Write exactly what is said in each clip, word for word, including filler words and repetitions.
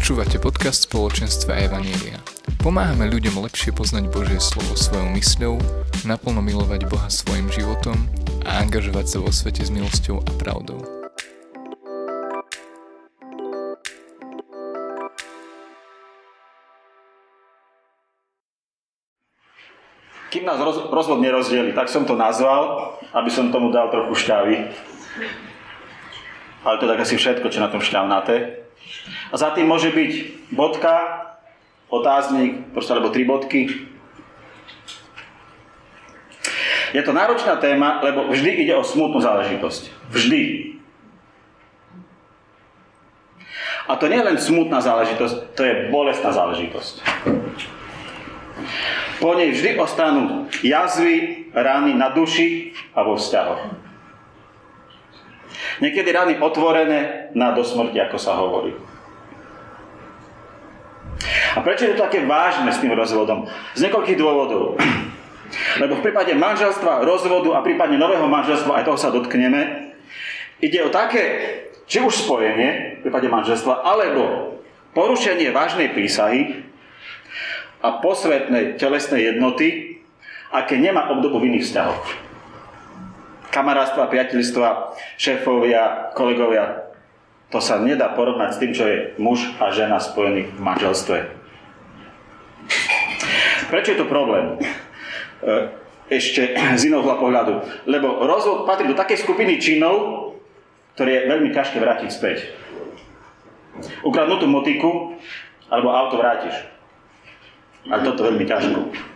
Počúvate podcast Spoločenstva Evanjelia. Pomáhame ľuďom lepšie poznať Božie slovo svojou mysľou, naplno milovať Boha svojim životom a angažovať sa vo svete s milosťou a pravdou. Kým nás roz, rozvod nerozdieli, tak som to nazval, aby som tomu dal trochu šťavy. Ale to je tak asi všetko, čo na tom šťavnaté. A za tým môže byť bodka, otáznik, proste, alebo tri bodky. Je to náročná téma, lebo vždy ide o smutnú záležitosť. Vždy. A to nie je len smutná záležitosť, to je bolestná záležitosť. Po nej vždy ostanú jazvy, rany na duši a vo vzťahoch. Niekedy rany otvorené na dosmrti, ako sa hovorí. A prečo je to také vážne s tým rozvodom? Z niekoľkých dôvodov. Lebo v prípade manželstva, rozvodu a prípadne nového manželstva, aj toho sa dotkneme, ide o také, či už spojenie v prípade manželstva, alebo porušenie vážnej prísahy a posvetnej telesnej jednoty, aké nemá obdobu v iných vzťahoch. Kamarátstva, priateľstva, šéfovia, kolegovia, to sa nedá porovnať s tým, čo je muž a žena spojení v manželstve. Prečo je to problém? Ešte z iného pohľadu. Lebo rozvod patrí do takej skupiny činov, ktoré je veľmi ťažké vrátiť späť. Ukradnutú motiku alebo auto vrátiš. Ale toto veľmi ťažko.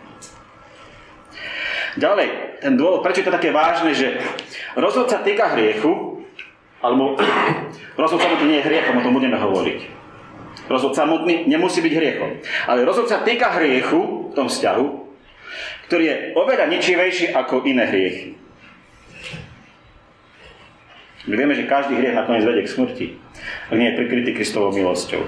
Ďalej, ten dôvod, prečo je to také vážne, že rozvod sa týka hriechu, alebo rozvod samotný nie je hriechom, o tom budeme hovoriť. Rozvod samotný nemusí byť hriechom. Ale rozvod sa týka hriechu v tom vzťahu, ktorý je oveľa ničivejší ako iné hriechy. My vieme, že každý hriech nakoniec vedie k smrti, ak nie je prikrytý Kristovou milosťou.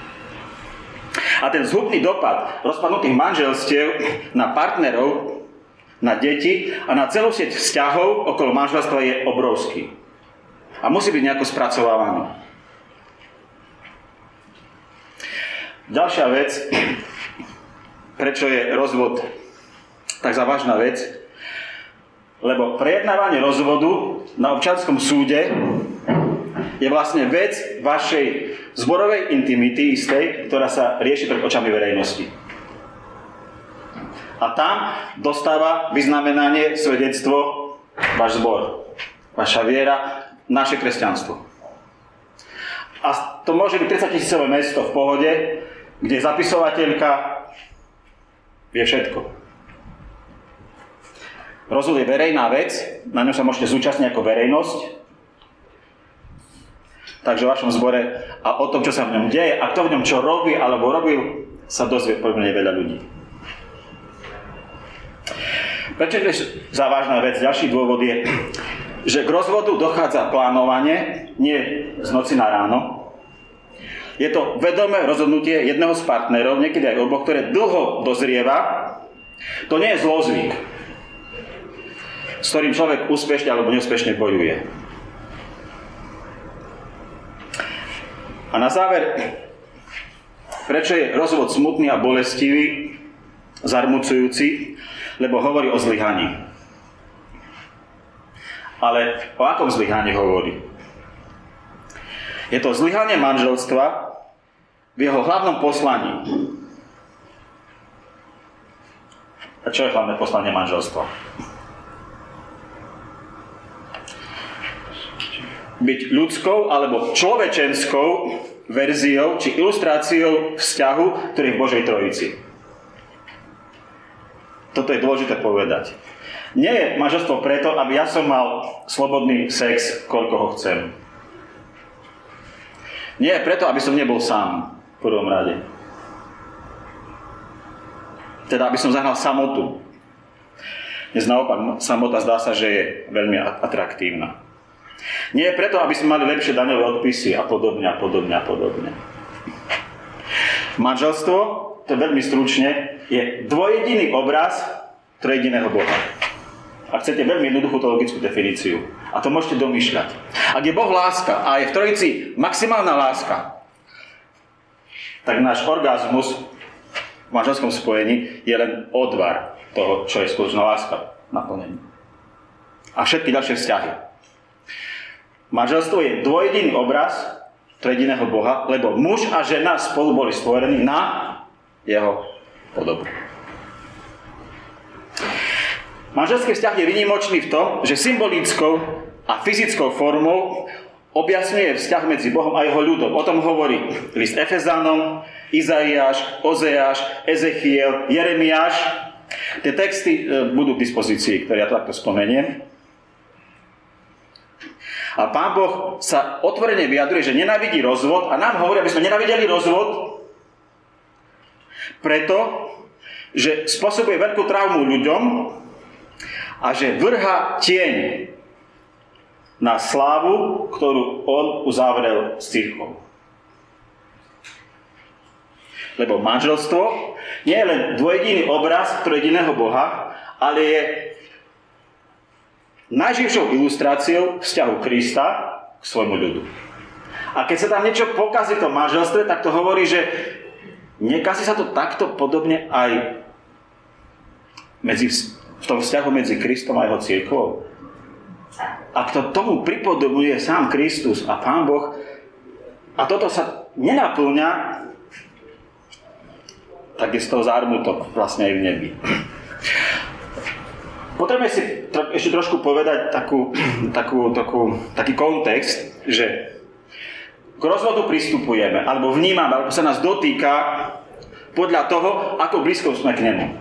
A ten zhubný dopad rozpadnutých manželstiev na partnerov, na deti a na celú sieť vzťahov okolo manželstva je obrovský. A musí byť nejako spracovávaný. Ďalšia vec, prečo je rozvod tak závažná vec, lebo prejednávanie rozvodu na občianskom súde je vlastne vec vašej zborovej intimity istej, ktorá sa rieši pred očami verejnosti. A tam dostáva vyznamenanie, svedectvo váš zbor, vaša viera, naše kresťanstvo. A to môže byť tridsaťtisícové mesto v pohode, kde zapisovateľka vie všetko. Rozvod je verejná vec, na ňom sa môžete zúčastniť ako verejnosť, takže v vašom zbore a o tom, čo sa v ňom deje a kto v ňom čo robí alebo robil, sa dozvie pomerne veľa ľudí. Prečo je závažná vec? Ďalší dôvod je, že k rozvodu dochádza plánovanie, nie z noci na ráno. Je to vedomé rozhodnutie jedného z partnerov, niekedy aj oboch, ktoré dlho dozrieva. To nie je zlozvyk, s ktorým človek úspešne alebo neúspešne bojuje. A na záver, prečo je rozvod smutný a bolestivý, zarmucujúci? Lebo hovorí o zlyhaní. Ale o akom zlyhaní hovorí? Je to zlyhanie manželstva v jeho hlavnom poslaní. A čo je hlavné poslanie manželstva? Byť ľudskou alebo človečenskou verziou či ilustráciou vzťahu, ktorý je v Božej Trojici. Toto je dôležité povedať. Nie je manželstvo preto, aby ja som mal slobodný sex, koľko ho chcem. Nie je preto, aby som nebol sám v prvom rade. Teda, aby som zahnal samotu. Dnes naopak, samota zdá sa, že je veľmi atraktívna. Nie je preto, aby sme mali lepšie daňové odpisy a podobne a podobne a podobne. Manželstvo, to veľmi stručne, je dvojjediný obraz trojjediného Boha. Ak chcete veľmi jednoduchú teologickú definíciu. A to môžete domýšľať. Ak je Boh láska a je v Trojici maximálna láska, tak náš orgazmus v manželskom spojení je len odvar toho, čo je skutočná láska naplnení. A všetky ďalšie vzťahy. Manželstvo je dvojjediný obraz trojjediného Boha, lebo muž a žena spolu boli stvorení na jeho podobu. Manželský vzťah je výnimočný v tom, že symbolickou a fyzickou formou objasňuje vzťah medzi Bohom a jeho ľudom. O tom hovorí list Efezanom, Izaiáš, Ozeáš, Ezechiel, Jeremiáš. Tie texty budú k dispozícii, ktoré ja takto spomeniem. A Pán Boh sa otvorene vyjadruje, že nenávidí rozvod a nám hovorí, aby sme nenávideli rozvod, preto, že spôsobuje veľkú traumu ľuďom a že vrha tieň na slávu, ktorú on uzavrel s cirkvou. Lebo manželstvo nie je len dvojjediný obraz trojjediného Boha, ale je najživšou ilustráciou vzťahu Krista k svojmu ľudu. A keď sa tam niečo pokazí v tom manželstve, tak to hovorí, že nekazí sa to takto podobne aj medzi, v tom vzťahu medzi Kristom a jeho cirkvou. Ak to tomu pripodobuje sám Kristus a Pán Boh, a toto sa nenaplňa, tak je z toho zármutok vlastne aj v nebi. Potrebujeme si tro, ešte trošku povedať takú, takú, takú, taký kontext, že k rozvodu pristupujeme, alebo vnímame, alebo sa nás dotýka podľa toho, ako blízko sme k nemu.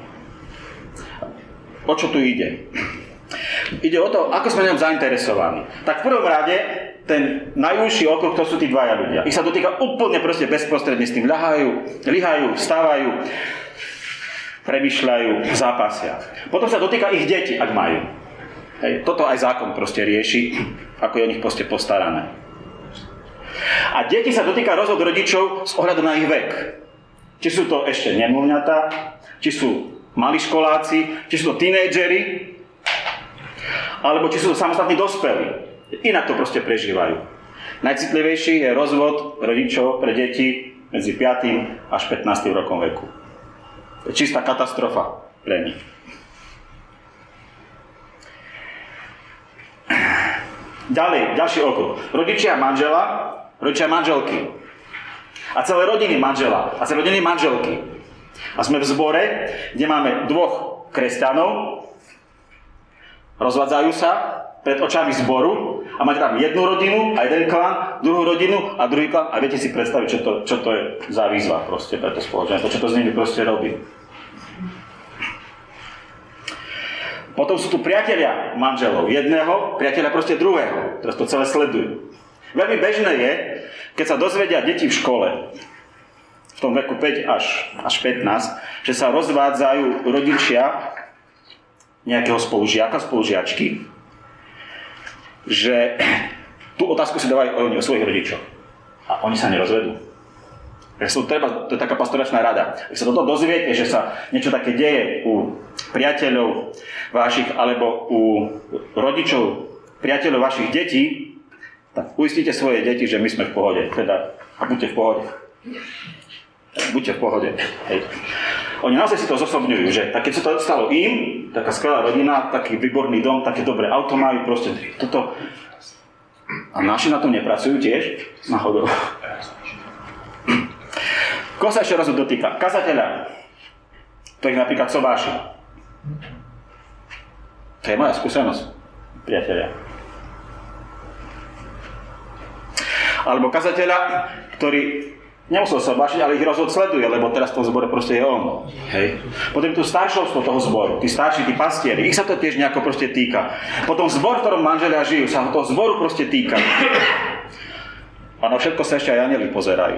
O čo tu ide? Ide o to, ako sme ňom zainteresovaní. Tak v prvom rade, ten najúžší okruh, to sú tí dvaja ľudia. Ich sa dotýka úplne proste bezprostredne, s tým ľahajú, lihajú, vstávajú, premýšľajú, zápasia. Potom sa dotýka ich deti, ak majú. Hej. Toto aj zákon proste rieši, ako je o nich proste postarané. A deti sa dotýka rozvod rodičov s ohľadom na ich vek. Či sú to ešte nemluvňatá, či sú malí školáci, či sú to tínedžeri, alebo či sú to samostatní dospelí. Inak to proste prežívajú. Najcitlivejší je rozvod rodičov pre deti medzi piatym až pätnástym rokom veku. To je čistá katastrofa pre nich. Ďalej, ďalší okruh. Rodičia manžela, rodičia manželky. A celé rodiny manžela a celé rodiny manželky. A sme v zbore, kde máme dvoch kresťanov, rozvádzajú sa pred očami zboru a máte tam jednu rodinu a jeden klan, druhú rodinu a druhý klan a viete si predstaviť, čo to, čo to je za výzva proste pre to spoločenstvo, čo to s nimi proste robí. Potom sú tu priatelia manželov jedného, priatelia proste druhého, teraz to celé sledujú. Veľmi bežné je, keď sa dozvedia deti v škole, v tom veku päť až pätnásť, že sa rozvádzajú rodičia nejakého spolužiaka, spolužiačky, že tú otázku si dávajú oni o svojich rodičoch. A oni sa nerozvedú. To, treba, to je taká pastoračná rada. Ak sa toto dozviete, že sa niečo také deje u priateľov vašich alebo u rodičov, priateľov vašich detí, tak uistíte svoje deti, že my sme v pohode. Teda, a buďte v pohode. Buďte v pohode. Hej. Oni naozaj si to zosobňujú, že tak keď sa to stalo im, taká skvelá rodina, taký výborný dom, také dobré auto majú, proste toto. A naši na tom nepracujú tiež? Náhodou. Koho sa ešte raz dotýka? Kazateľa. To ich napríklad sobáši. To je moja skúsenosť, priatelia. Alebo kazateľa, ktorý nemusel sa bášiť, ale ich rozhod sleduje, lebo teraz v tom zbore proste je on. Hej. Potom tu staršovstvo toho zboru, tí starší, tí pastieri, ich sa to tiež nejako proste týka. Potom zbor, v ktorom manželia žijú, sa toho zboru proste týka. A na všetko sa ešte aj anjeli pozerajú.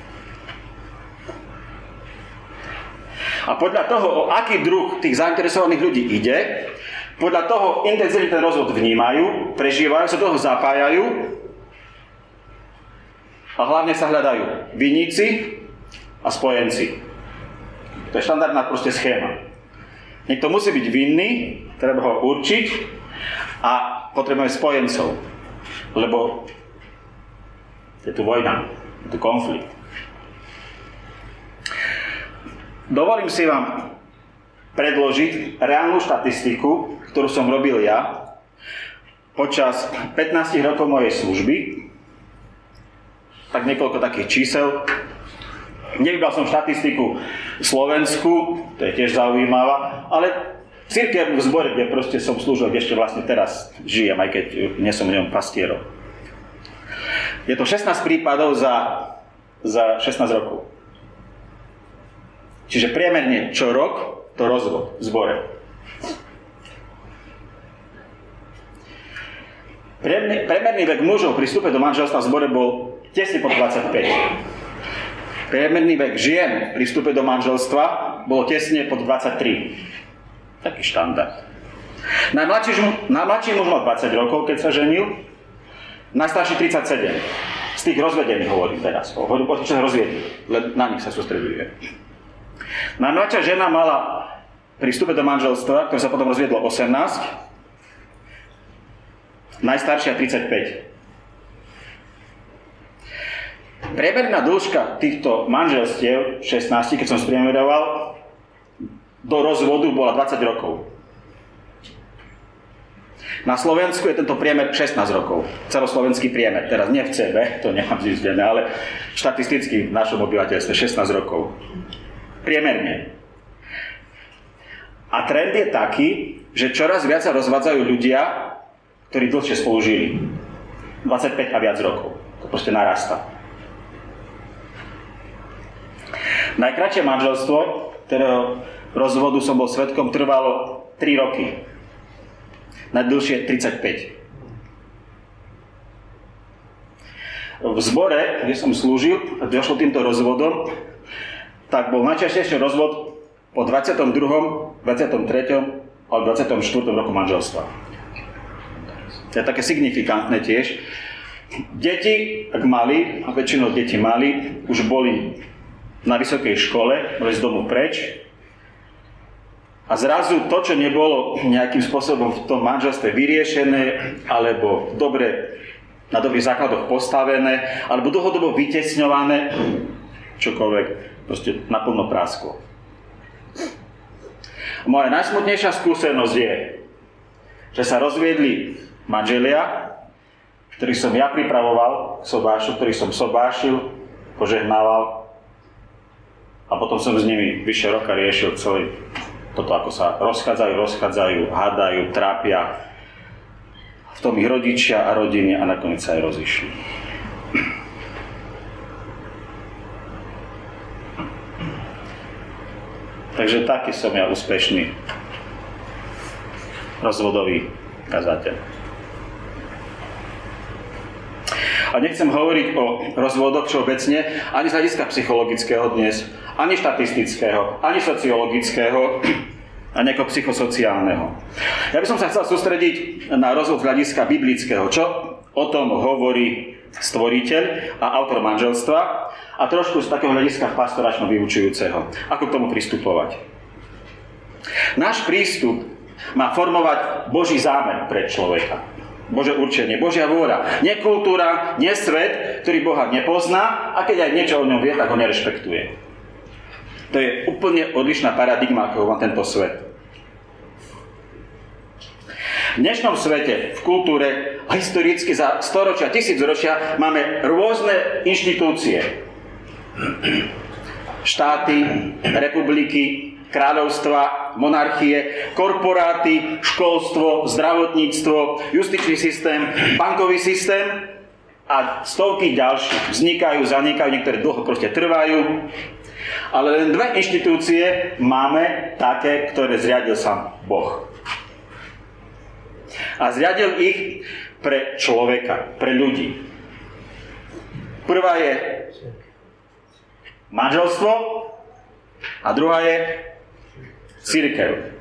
A podľa toho, o aký druh tých zainteresovaných ľudí ide, podľa toho intenzívne ten rozvod vnímajú, prežívajú, sa toho zapájajú, a hlavne sa hľadajú viníci a spojenci. To je štandardná proste schéma. Niekto musí byť vinný, treba ho určiť a potrebujeme spojencov. Lebo je tu vojna, je tu konflikt. dovolím si vám predložiť reálnu štatistiku, ktorú som robil ja počas pätnásť rokov mojej služby. Tak niekoľko takých čísel. Nevybral som štatistiku Slovensku, to je tiež zaujímavá, ale cirkev v zbore, kde proste som slúžil, kde ešte vlastne teraz žijem, aj keď nie som v ňom pastierom. Je to šestnásť prípadov za, za šestnásť rokov. Čiže priemerne čo rok, to rozvod v zbore. Priemerný vek mužov pri vstupe do manželstva v zbore bol tesne pod dvadsaťpäť. Priemerný vek žien pri vstupe do manželstva bolo tesne pod dvadsaťtri. Taký štandard. Najmladší, najmladší muž mal dvadsať rokov, keď sa ženil. Najstarší tridsaťsedem. Z tých rozvedených hovorím teraz. Hovorím o tých, čo sa rozviedli. Len na nich sa sústreďuje. Najmladšia žena mala pri vstupe do manželstva, ktoré sa potom rozviedlo, osemnásť. Najstaršia tridsaťpäť. Priemerná dĺžka týchto manželstiev, šestnásť, keď som spriemeroval, do rozvodu bola dvadsať rokov. Na Slovensku je tento priemer šestnásť rokov. Celoslovenský priemer. Teraz nie v cé bé, to nemám zistené, ale štatisticky v našom obyvateľstve šestnásť rokov. Priemerne. A trend je taký, že čoraz viac sa rozvádzajú ľudia, ktorí dlhšie spolu žili. dvadsaťpäť a viac rokov. To proste narastá. Najkratšie manželstvo, ktorého rozvodu som bol svedkom, trvalo tri roky. Najdlhšie tridsaťpäť. V zbore, kde som slúžil, a došlo týmto rozvodom, tak bol najčastejší rozvod po dvadsiatom druhom, dvadsiatom treťom a dvadsiatom štvrtom roku manželstva. To je také signifikantné tiež. Deti, ak mali, a väčšinou deti mali, už boli na vysokej škole, boli z domu preč. A zrazu to, čo nebolo nejakým spôsobom v tom manželstve vyriešené, alebo dobre, na dobrých základoch postavené, alebo dlhodobo vytesňované, čokoľvek, proste naplno prásklo. Moja najsmutnejšia skúsenosť je, že sa rozviedli manželia, ktorých som ja pripravoval k sobášu, ktorých som sobášil, požehnával a potom som s nimi vyše roka riešil celý toto, ako sa rozchádzajú, rozchádzajú, hádajú, trápia. V tom ich rodičia a rodiny a nakoniec sa aj rozišli. Takže taký som ja úspešný rozvodový kazateľ. A nechcem hovoriť o rozvodoch všeobecne, ani z hľadiska psychologického dnes, ani štatistického, ani sociologického, ani ako psychosociálneho. Ja by som sa chcel sústrediť na rozvod z hľadiska biblického, čo o tom hovorí stvoriteľ a autor manželstva a trošku z takého hľadiska pastoračno vyučujúceho. Ako k tomu pristupovať? Náš prístup má formovať Boží zámer pre človeka. Božie určenie, Božia vôľa. Nie kultúra, nie svet, ktorý Boha nepozná a keď aj niečo o ňom vie, tak ho nerešpektuje. To je úplne odlišná paradigma, ako má tento svet. V dnešnom svete, v kultúre a historicky za storočia, tisícročia máme rôzne inštitúcie. Štáty, republiky, kráľovstva, monarchie, korporáty, školstvo, zdravotníctvo, justičný systém, bankový systém a stovky ďalších. Vznikajú, zanikajú, niektoré dlho proste trvajú. Ale len dve inštitúcie máme také, ktoré zriadil sám Boh. A zriadil ich pre človeka, pre ľudí. Prvá je manželstvo a druhá je cirkev.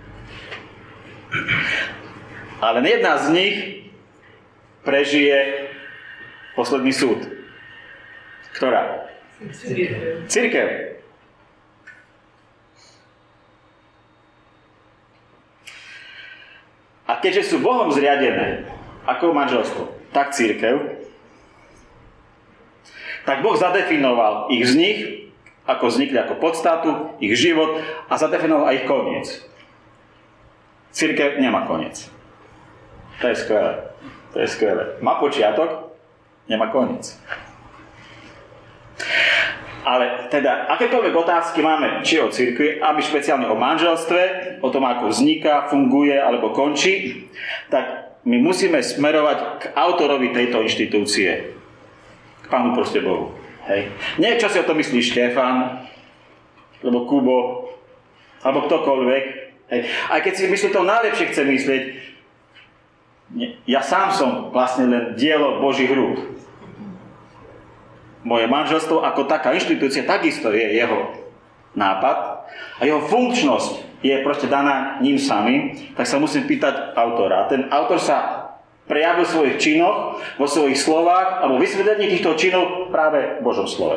Ale jedna z nich prežije posledný súd. Ktorá? Cirkev. Cirkev. A keďže sú Bohom zriadené, ako manželstvo, tak cirkev, tak Boh zadefinoval ich z nich, ako vznikli ako podstatu, ich život a zadefinoval aj ich koniec. Cirkev nemá koniec. To je skvelé. To je skvelé. Má počiatok, nemá koniec. Ale teda, akékoľvek otázky máme, či o cirkvi, aby špeciálne o manželstve, o tom, ako vzniká, funguje alebo končí, tak my musíme smerovať k autorovi tejto inštitúcie. K Pánu proste Bohu. Hej. Nie, čo si o tom myslí Štefan, alebo Kubo, alebo ktokoľvek. Hej. Aj keď si myslí to najlepšie chce myslieť, ja sám som vlastne len dielo Božích rúk. Moje manželstvo ako taká inštitúcia takisto je jeho nápad a jeho funkčnosť je proste daná ním samým, tak sa musím pýtať autora. A ten autor sa prejavil v svojich činoch, vo svojich slovách alebo vysvetlení týchto činov práve v Božom slove.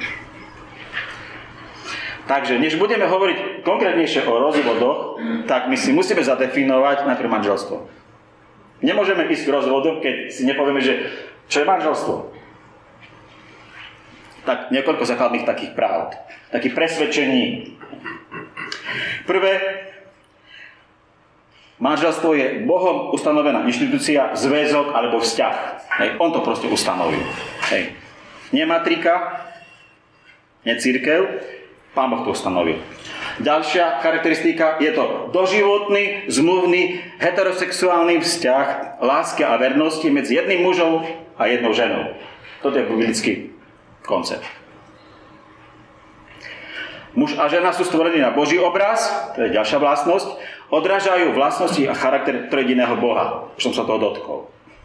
Takže, než budeme hovoriť konkrétnejšie o rozvodoch, tak my si musíme zadefinovať najprv manželstvo. Nemôžeme ísť k rozvodu, keď si nepovieme, že čo je manželstvo. Tak niekoľko základných takých pravd, takých presvedčení. Prvé, manželstvo je Bohom ustanovená inštitúcia, zväzok alebo vzťah. Hej, on to proste ustanovil. Hej. Nie matrika, nie cirkev, Pán Boh to ustanovil. Ďalšia charakteristika je to doživotný, zmluvný, heterosexuálny vzťah lásky a vernosti medzi jedným mužom a jednou ženou. Toto je biblický koncept. Muž a žena sú stvorení na Boží obraz, to je ďalšia vlastnosť, odrážajú vlastnosti a charakter trojediného Boha. Už som sa toho dotkol.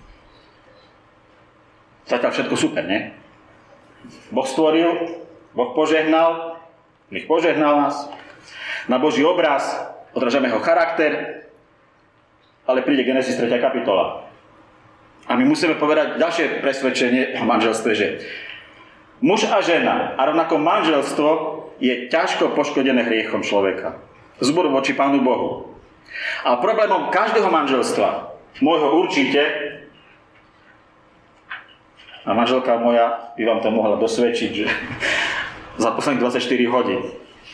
Zatiaľ všetko super, nie? Boh stvoril, Boh požehnal, nech požehnal nás. Na Boží obraz odrážame jeho charakter, ale príde Genesis tretia kapitola. A my musíme povedať ďalšie presvedčenie o manželstve, že muž a žena a rovnako manželstvo je ťažko poškodené hriechom človeka. Zbor voči Pánu Bohu. A problémom každého manželstva, môjho určite, a manželka moja by vám to mohla dosvedčiť, že za posledných dvadsaťštyri hodín.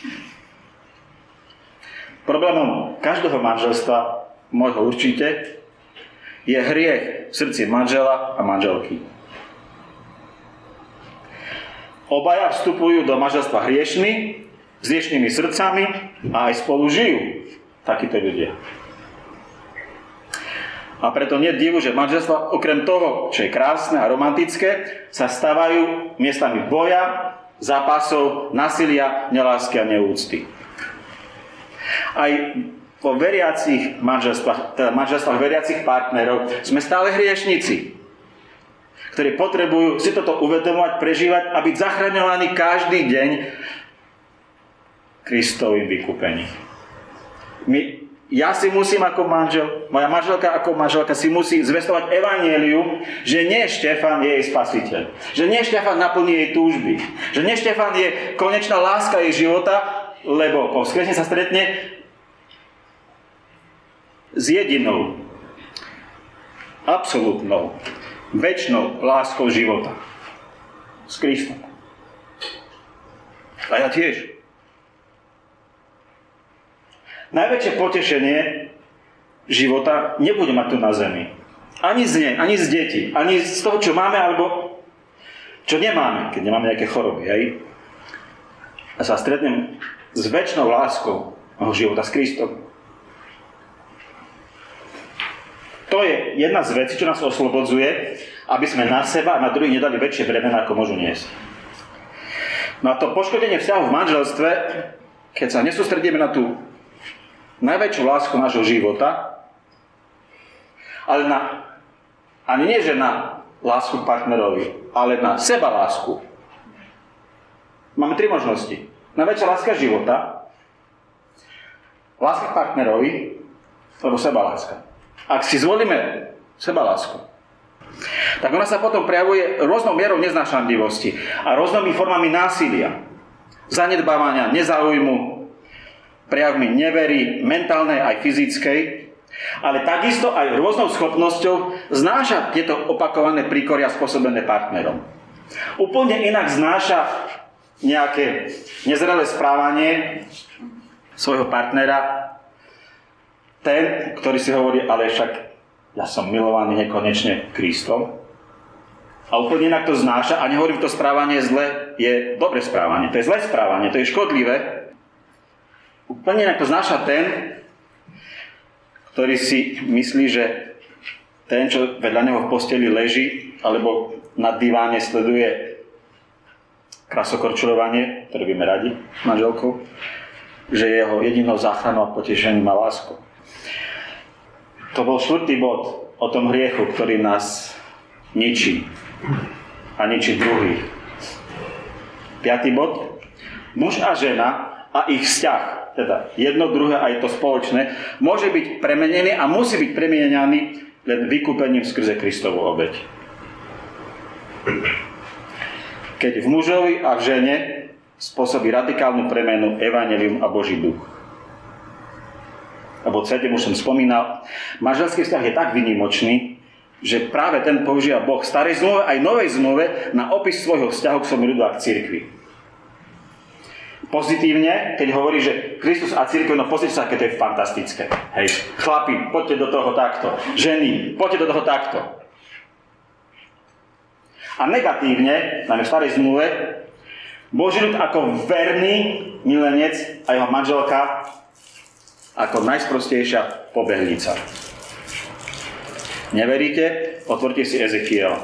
Problémom každého manželstva, môjho určite, je hriech v srdci manžela a manželky. Obaja vstupujú do manželstva hriešni, s hriešnými srdcami a aj spolu žijú takíto ľudia. A preto nie je divu, že manželstva okrem toho, čo je krásne a romantické, sa stávajú miestami boja, zápasov, násilia, nelásky a neúcty. Aj vo veriacich manželstvách, teda manželstvách veriacich partnerov sme stále hriešnici, ktorí potrebujú si toto uvedomovať, prežívať a byť zachraňovaní každý deň Kristovým vykúpením. My, ja si musím ako manžel, moja manželka ako manželka si musí zvestovať evanjeliu, že nie Štefan je jej spasiteľ. Že nie Štefan naplní jej túžby. Že nie Štefan je konečná láska jej života, lebo po vzkriesení sa stretne s jedinou, absolútnou, večnou láskou života. S Kristom. A ja tiež. Najväčšie potešenie života nebude mať tu na zemi. Ani z nej, ani z detí, ani z toho, čo máme, alebo čo nemáme, keď nemáme nejaké choroby. Hej? A sa stretnem s večnou láskou môjho života s Kristom. To je jedna z vecí, čo nás oslobodzuje, aby sme na seba a na druhých nedali väčšie bremena, ako môžu niesť. No a to poškodenie vzťahu v manželstve, keď sa nesústredíme na tú najväčšiu lásku nášho života, ale na, ani nie, že na lásku k partnerovi, ale na seba lásku. Máme tri možnosti. Najväčšia láska života, láska k partnerovi, alebo seba láska. Ak si zvolíme sebalásku, tak ona sa potom prejavuje rôznou mierou neznášanlivosti a rôznymi formami násilia, zanedbávania, nezáujmu, prejavmi nevery, mentálnej aj fyzickej, ale takisto aj rôznou schopnosťou znášať tieto opakované príkoria spôsobené partnerom. Úplne inak znáša nejaké nezrelé správanie svojho partnera, ten, ktorý si hovorí, ale však ja som milovaný nekonečne Kristom, a úplne inak to znáša, a nehovorím, to správanie zle je dobré správanie, to je zlé správanie, to je škodlivé. Úplne inak to znáša ten, ktorý si myslí, že ten, čo vedľa neho v posteli leží, alebo na diváne sleduje krasokorčulovanie, ktoré by radi s manželkou, že jeho jedinou záchranou a potešením má lásku. To bol štvrtý bod o tom hriechu, ktorý nás ničí a ničí druhých. Piatý bod. Muž a žena a ich vzťah, teda jedno, druhé aj to spoločné, môže byť premenený a musí byť premenený len vykúpením skrze Kristovu obeť. Keď v mužovi a v žene spôsobí radikálnu premenu evanjelium a Boží duch. Lebo sedem už som spomínal, manželský vzťah je tak výnimočný, že práve ten používa Boh v starej zmluve aj novej zmluve na opis svojho vzťahu k svojmu ľudu a k cirkvi. Pozitívne, keď hovorí, že Kristus a cirkev, no pozrite sa, aké to je fantastické. Hej, chlapi, poďte do toho takto. Ženy, poďte do toho takto. A negatívne, najmä v starej zmluve, Boží ľud ako verný milenec a jeho manželka ako najsprostejšia pobehlica. Neveríte? Otvorte si Ezekiela.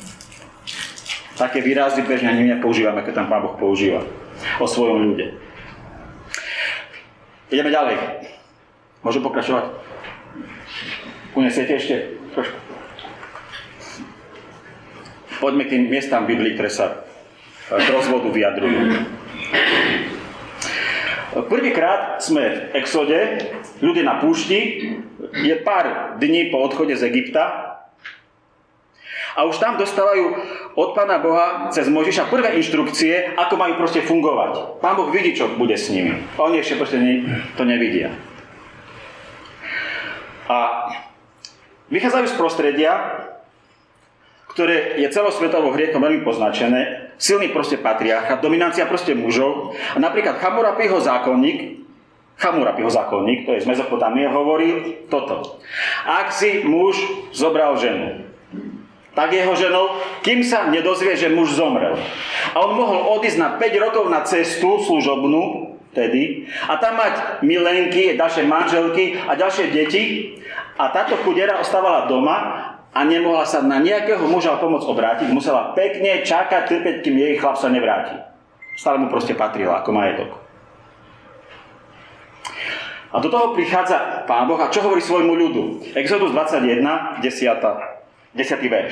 Také výrazy bežne ani nepoužívame, keď tam Pán Boh používa o svojom ľude. Ideme ďalej. Môžem pokračovať? Unesiete ešte trošku? Poďme k tým miestam v Biblii, ktoré sa k rozvodu vyjadrujú. Prvýkrát sme v Exode, ľudia na púšti, je pár dní po odchode z Egypta a už tam dostávajú od Pána Boha cez Mojžiša prvé inštrukcie, ako majú proste fungovať. Pán Boh vidí, čo bude s nimi. Oni ešte proste to nevidia. A vychádzajú z prostredia, ktoré je celosvetovo hriechom veľmi poznačené, silný proste patriarcha, dominancia proste mužov. A napríklad Chamurapiho zákonník, Chamurapiho zákonník, to je z Mezopotámie, hovorí toto. Ak si muž zobral ženu, tak jeho ženou, kým sa nedozvie, že muž zomrel. A on mohol odísť na päť rokov na cestu služobnú, tedy, a tam mať milenky, ďalšie manželky a ďalšie deti. A táto chudera ostávala doma a nemohla sa na nejakého muža o pomoc obrátiť. Musela pekne čakať, trpeť, kým jej chlap sa nevráti. Stále mu proste patrila ako majetok. A do toho prichádza Pán Boh a čo hovorí svojmu ľudu? Exodus dvadsaťjeden, desiaty verš.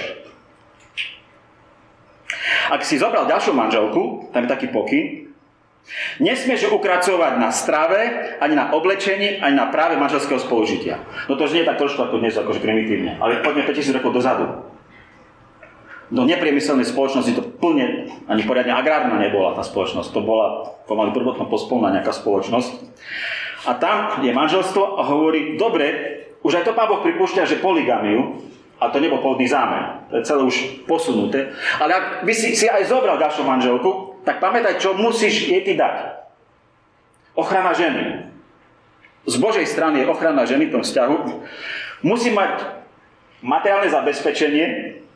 Ak si zobral ďalšiu manželku, tam je taký pokyn, nesmieš ukracovať na strave, ani na oblečení, ani na práve manželského spolužitia. No to už nie je tak trošku ako dnes, akože primitívne. Ale poďme päťtisíc rokov dozadu. Do nepriemyselnej spoločnosti to plne, ani poriadne agrárna nebola tá spoločnosť. To bola pomaly prvotno pospolná nejaká spoločnosť. A tam je manželstvo a hovorí, dobre, už aj to Pán Boh pripúšťa, že poligamiu, a to nebol pôvodný zámer, to je celé už posunuté, ale ak by si, si aj zobral ďalšiu manželku, tak pamätaj, čo musíš jej ty dať. Ochrana ženy. Z Božej strany je ochrana ženy v tom vzťahu. Musí mať materiálne zabezpečenie,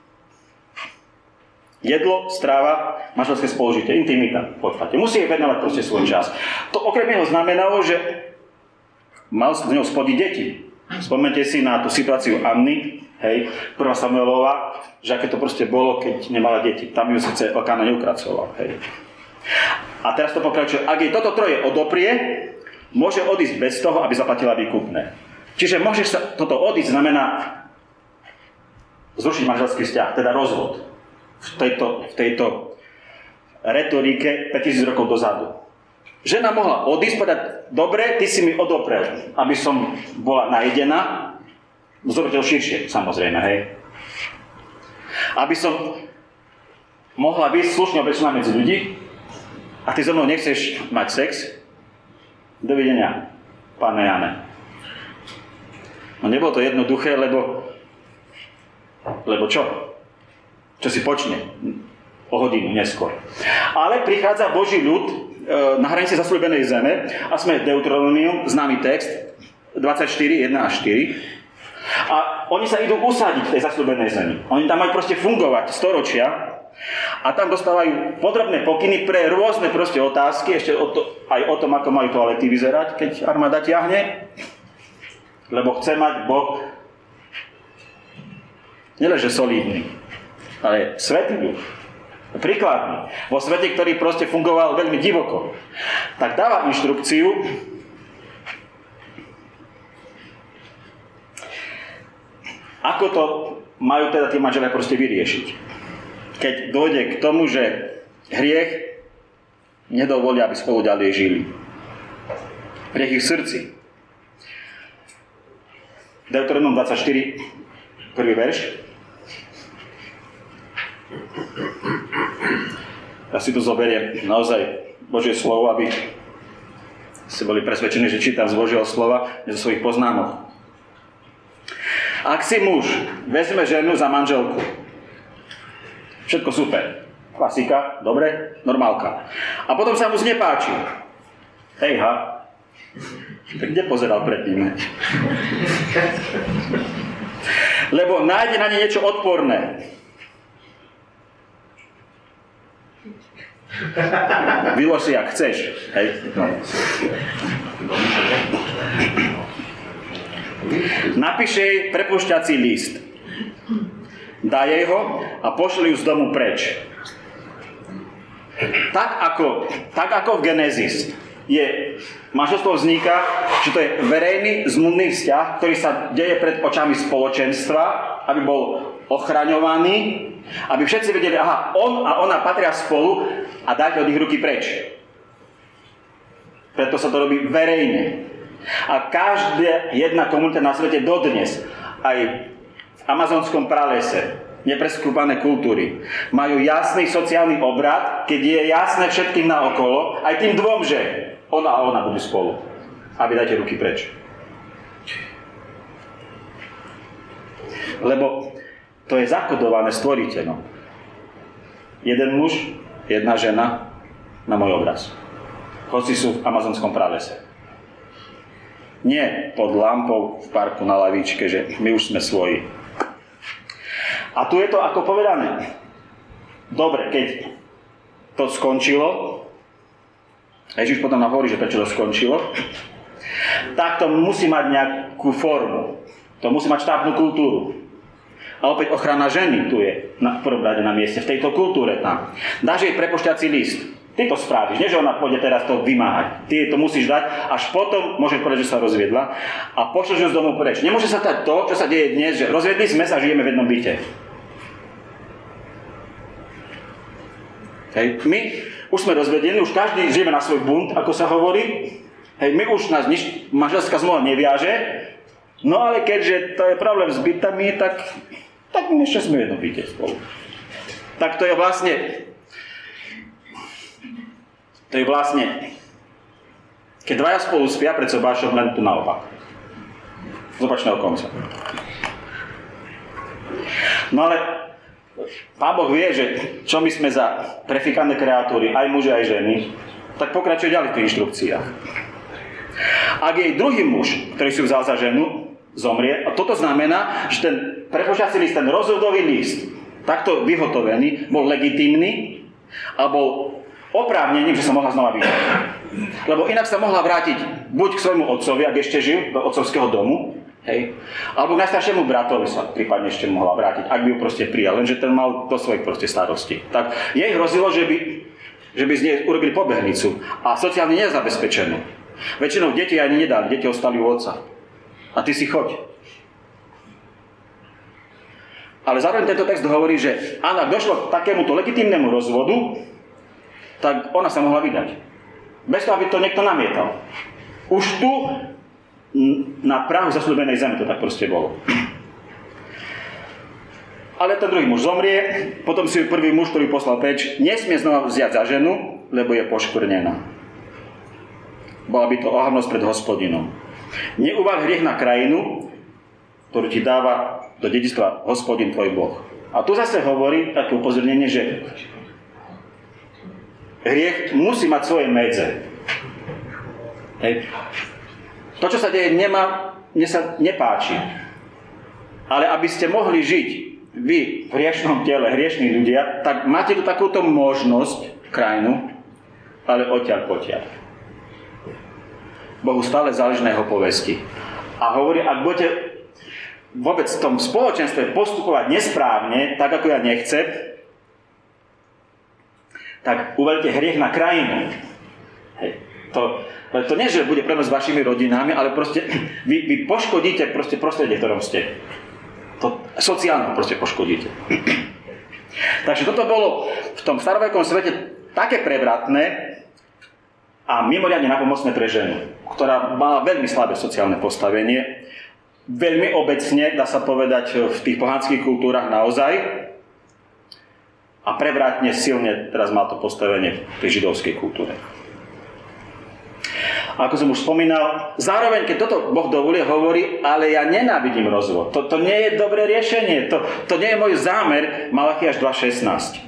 jedlo, stráva, manželské spolužitie, intimita v podstate. Musí jej venovať proste svoj čas. To okrem neho znamenalo, že mal z neho splodiť deti. Spomente si na tú situáciu Anny, hej, prvá Samuelova, že aké to proste bolo, keď nemala deti. Tam ju síce Elkána neukracoval. Hej. A teraz to pokračuje. Ak jej toto troje odoprie, môže odísť bez toho, aby zaplatila výkupné. Čiže môžeš sa, toto odísť znamená zrušiť manželský vzťah, teda rozvod. V tejto, v tejto retorike päťtisíc rokov dozadu. Žena mohla odísť, povedať, dobre, ty si mi odoprel, aby som bola najedená. Zobrite to širšie, samozrejme, hej. Aby som mohla byť slušne oblečená medzi ľudí a ty so mnou nechceš mať sex, dovidenia, páne Jane. No nebolo to jednoduché, lebo lebo čo? Čo si počne? o hodinu neskôr. Ale prichádza Boží ľud e, na hranici zasľúbenej zeme a sme Deuteronomium, známy text, dvadsaťštyri, jeden až štyri. A oni sa idú usadiť v tej zasľúbenej zemi. Oni tam majú proste fungovať storočia a tam dostávajú podrobné pokyny pre rôzne proste otázky, ešte o to, aj o tom, ako majú toalety vyzerať, keď armáda ťahne. Lebo chce mať Boh nieleže solidný, ale svätý ľud. Príkladný. Vo svete, ktorý proste fungoval veľmi divoko. Tak dáva inštrukciu, ako to majú teda tí manželia proste vyriešiť. Keď dojde k tomu, že hriech nedovolia, aby spolu ďalej žili. Hriech ich v srdci. Deuteronom dvadsaťštyri, prvý verš. Ja si tu zoberiem naozaj Božie slovo, aby ste boli presvedčení, že čítam z Božieho slova, nie zo svojich poznámok. Ak si muž vezme ženu za manželku, všetko super. Klasika, dobre, normálka. A potom sa mu znepáči. Hejha, tak kde pozeral predtým? Lebo nájde na ne niečo odporné. Vylož si, ak chceš. Hej. No. Napíše jej prepúšťací list. Dá jej ho a pošli ju z domu preč. Tak ako, tak ako v Genesis je manželstvo vzniká, že to je verejný zmluvný vzťah, ktorý sa deje pred očami spoločenstva, aby bol ochraňovaný, aby všetci vedeli, aha, on a ona patria spolu a dajte od ich ruky preč. Preto sa to robí verejne. A každá jedna komunita na svete dodnes, aj v amazonskom pralese, nepreskúpané kultúry, majú jasný sociálny obrad, keď je jasné všetkým naokolo, aj tým dvom, že ona a ona budú spolu. A vy dajte ruky preč. Lebo to je zakodované stvoriteľom. Jeden muž, jedna žena na môj obraz. Hoci sú v amazonskom pralese. Nie pod lampou v parku na lavičke, že my už sme svoji. A tu je to ako povedané. Dobre, keď to skončilo, Ježiš potom nám hovorí, že prečo to skončilo, tak to musí mať nejakú formu. To musí mať štátnu kultúru. A opäť ochrana ženy tu je na prvom rade na mieste, v tejto kultúre tam. Dáš jej prepošťací list. Ty to spravíš, nie že ona pôjde teraz to vymáhať. Ty to musíš dať, až potom môžeš povedať, že sa rozviedla a pošleš ju z domu preč. Nemôže sa stať to, čo sa deje dnes, že rozviedli sme sa, žijeme v jednom byte. Hej, my už sme rozvedení, už každý žijeme na svoj bunt, ako sa hovorí. Hej, my už nás nič, manželská zmluva neviaže. No ale keďže to je problém s bytami, tak, tak my ešte sme v jednom byte spolu. Tak to je vlastne To je vlastne, keď dvaja spolu spia pred sobášom, len tu naopak. Z opačného konca. No ale Pán Boh vie, že čo my sme za prefikané kreatúry, aj muži, aj ženy, tak pokračuje ďalej v tých inštrukciách. Ak jej druhý muž, ktorý si vzal za ženu, zomrie, a toto znamená, že ten prepošťací list, ten rozhodový list, takto vyhotovený, bol legitímny a bol oprávnením, že sa mohla znova vydať. Lebo inak sa mohla vrátiť buď k svojmu otcovi, ak ešte žil, do otcovského domu, hej, alebo k najstaršiemu bratovi sa prípadne ešte mohla vrátiť, ak by ju proste prijal, lenže ten mal do svojich proste starostí. Tak jej hrozilo, že by, že by z nej urobili pobehnicu a sociálne nezabezpečenú. Väčšinou deti ani nedali, deti ostali u otca. A ty si choď. Ale zároveň tento text hovorí, že áno, ak došlo k takémuto legitímnemu rozvodu, tak ona sa mohla vydať. Bez toho, aby to niekto namietal. Už tu na prahu zasľúbenej zemi to tak proste bolo. Ale ten druhý muž zomrie, potom si prvý muž, ktorý poslal preč, nesmie znova vziať za ženu, lebo je poškvrnená. Bola by to ohavnosť pred Hospodinom. Neuval hriech na krajinu, ktorú ti dáva do dedičstva Hospodin tvoj Boh. A tu zase hovorí také upozornenie, že hriech musí mať svoje medze. Hej. To, čo sa deje, nemá, mne sa nepáči. Ale aby ste mohli žiť vy v hriešnom tele, hriešní ľudia, tak máte tu takúto možnosť, krajinu, ale odtiaľ potiaľ. Bohu stále záleží na jeho povesti. A hovorí, ak budete vôbec v tom spoločenstve postupovať nesprávne, tak ako ja nechcem, tak uveľte hriech na krajinu. Hej. To, to nie, že bude problém s vašimi rodinami, ale proste vy, vy poškodíte proste prostredie, v ktorom ste. To sociálne proste poškodíte. Takže toto bolo v tom starovekom svete také prevratné a mimoriadne napomocné pre ženu, ktorá mala veľmi slabé sociálne postavenie. Veľmi obecne, dá sa povedať, v tých pohanských kultúrach naozaj. A prevratne silne teraz má to postavenie v tej židovskej kultúre. Ako som už spomínal, zároveň, keď toto Boh dovolí, hovorí, ale ja nenávidím rozvod. To, to nie je dobré riešenie. To, to nie je môj zámer, Malachiáš dva šestnásť.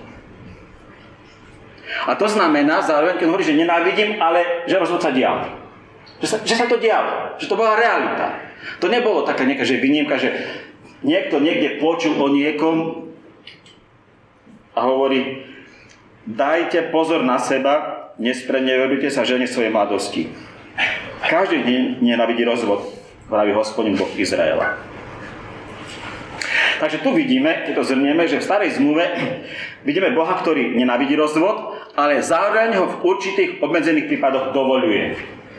A to znamená zároveň, keď hovorí, že nenávidím, ale že rozvod sa dial. Že sa, že sa to dialo. Že to bola realita. To nebolo taká nejaká že výnimka, že niekto niekde počul o niekom a hovorí, dajte pozor na seba, nespreneverujte sa žene svojej mladosti. Každý deň nenávidí rozvod, vraví Hospodin Boh Izraela. Takže tu vidíme, keď to zhrnieme, že v starej zmluve vidíme Boha, ktorý nenávidí rozvod, ale zároveň ho v určitých obmedzených prípadoch dovoľuje.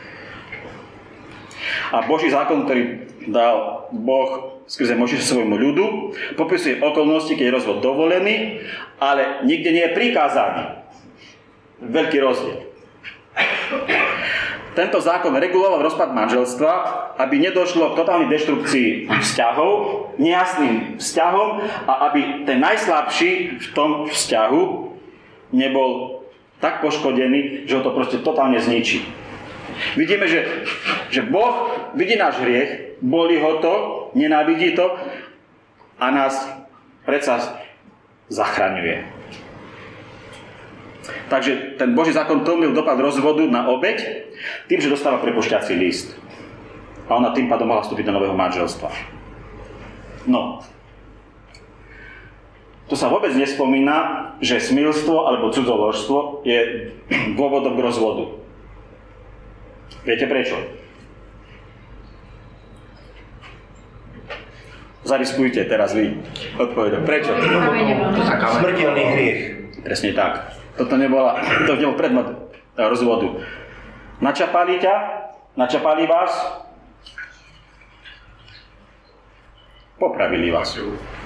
A Boží zákon, ktorý dal Boh skrze Mojžiša svojmu ľudu, popisuje okolnosti, keď je rozvod dovolený, ale nikde nie je prikázaný. Veľký rozdiel. Tento zákon reguloval rozpad manželstva, aby nedošlo k totálnej deštrukcii vzťahov, nejasným vzťahom a aby ten najslabší v tom vzťahu nebol tak poškodený, že ho to proste totálne zničí. Vidíme, že, že Boh vidí náš hriech, bolí ho to, nenávidí to a nás predsa zachraňuje. Takže ten Boží zákon tlmil dopad rozvodu na obeť tým, že dostáva prepušťací list. A ona tým pádom mohla vstúpiť do nového manželstva. No. Tu sa vôbec nespomína, že smilstvo alebo cudzoložstvo je dôvodom k rozvodu. Viete prečo? Zariskujte teraz vy. Odpovedom. Prečo? Smrteľný hriech. Presne tak. Toto nebola, to nebol predmet rozvodu. Načapali ťa? Načapali vás? Popravili vás.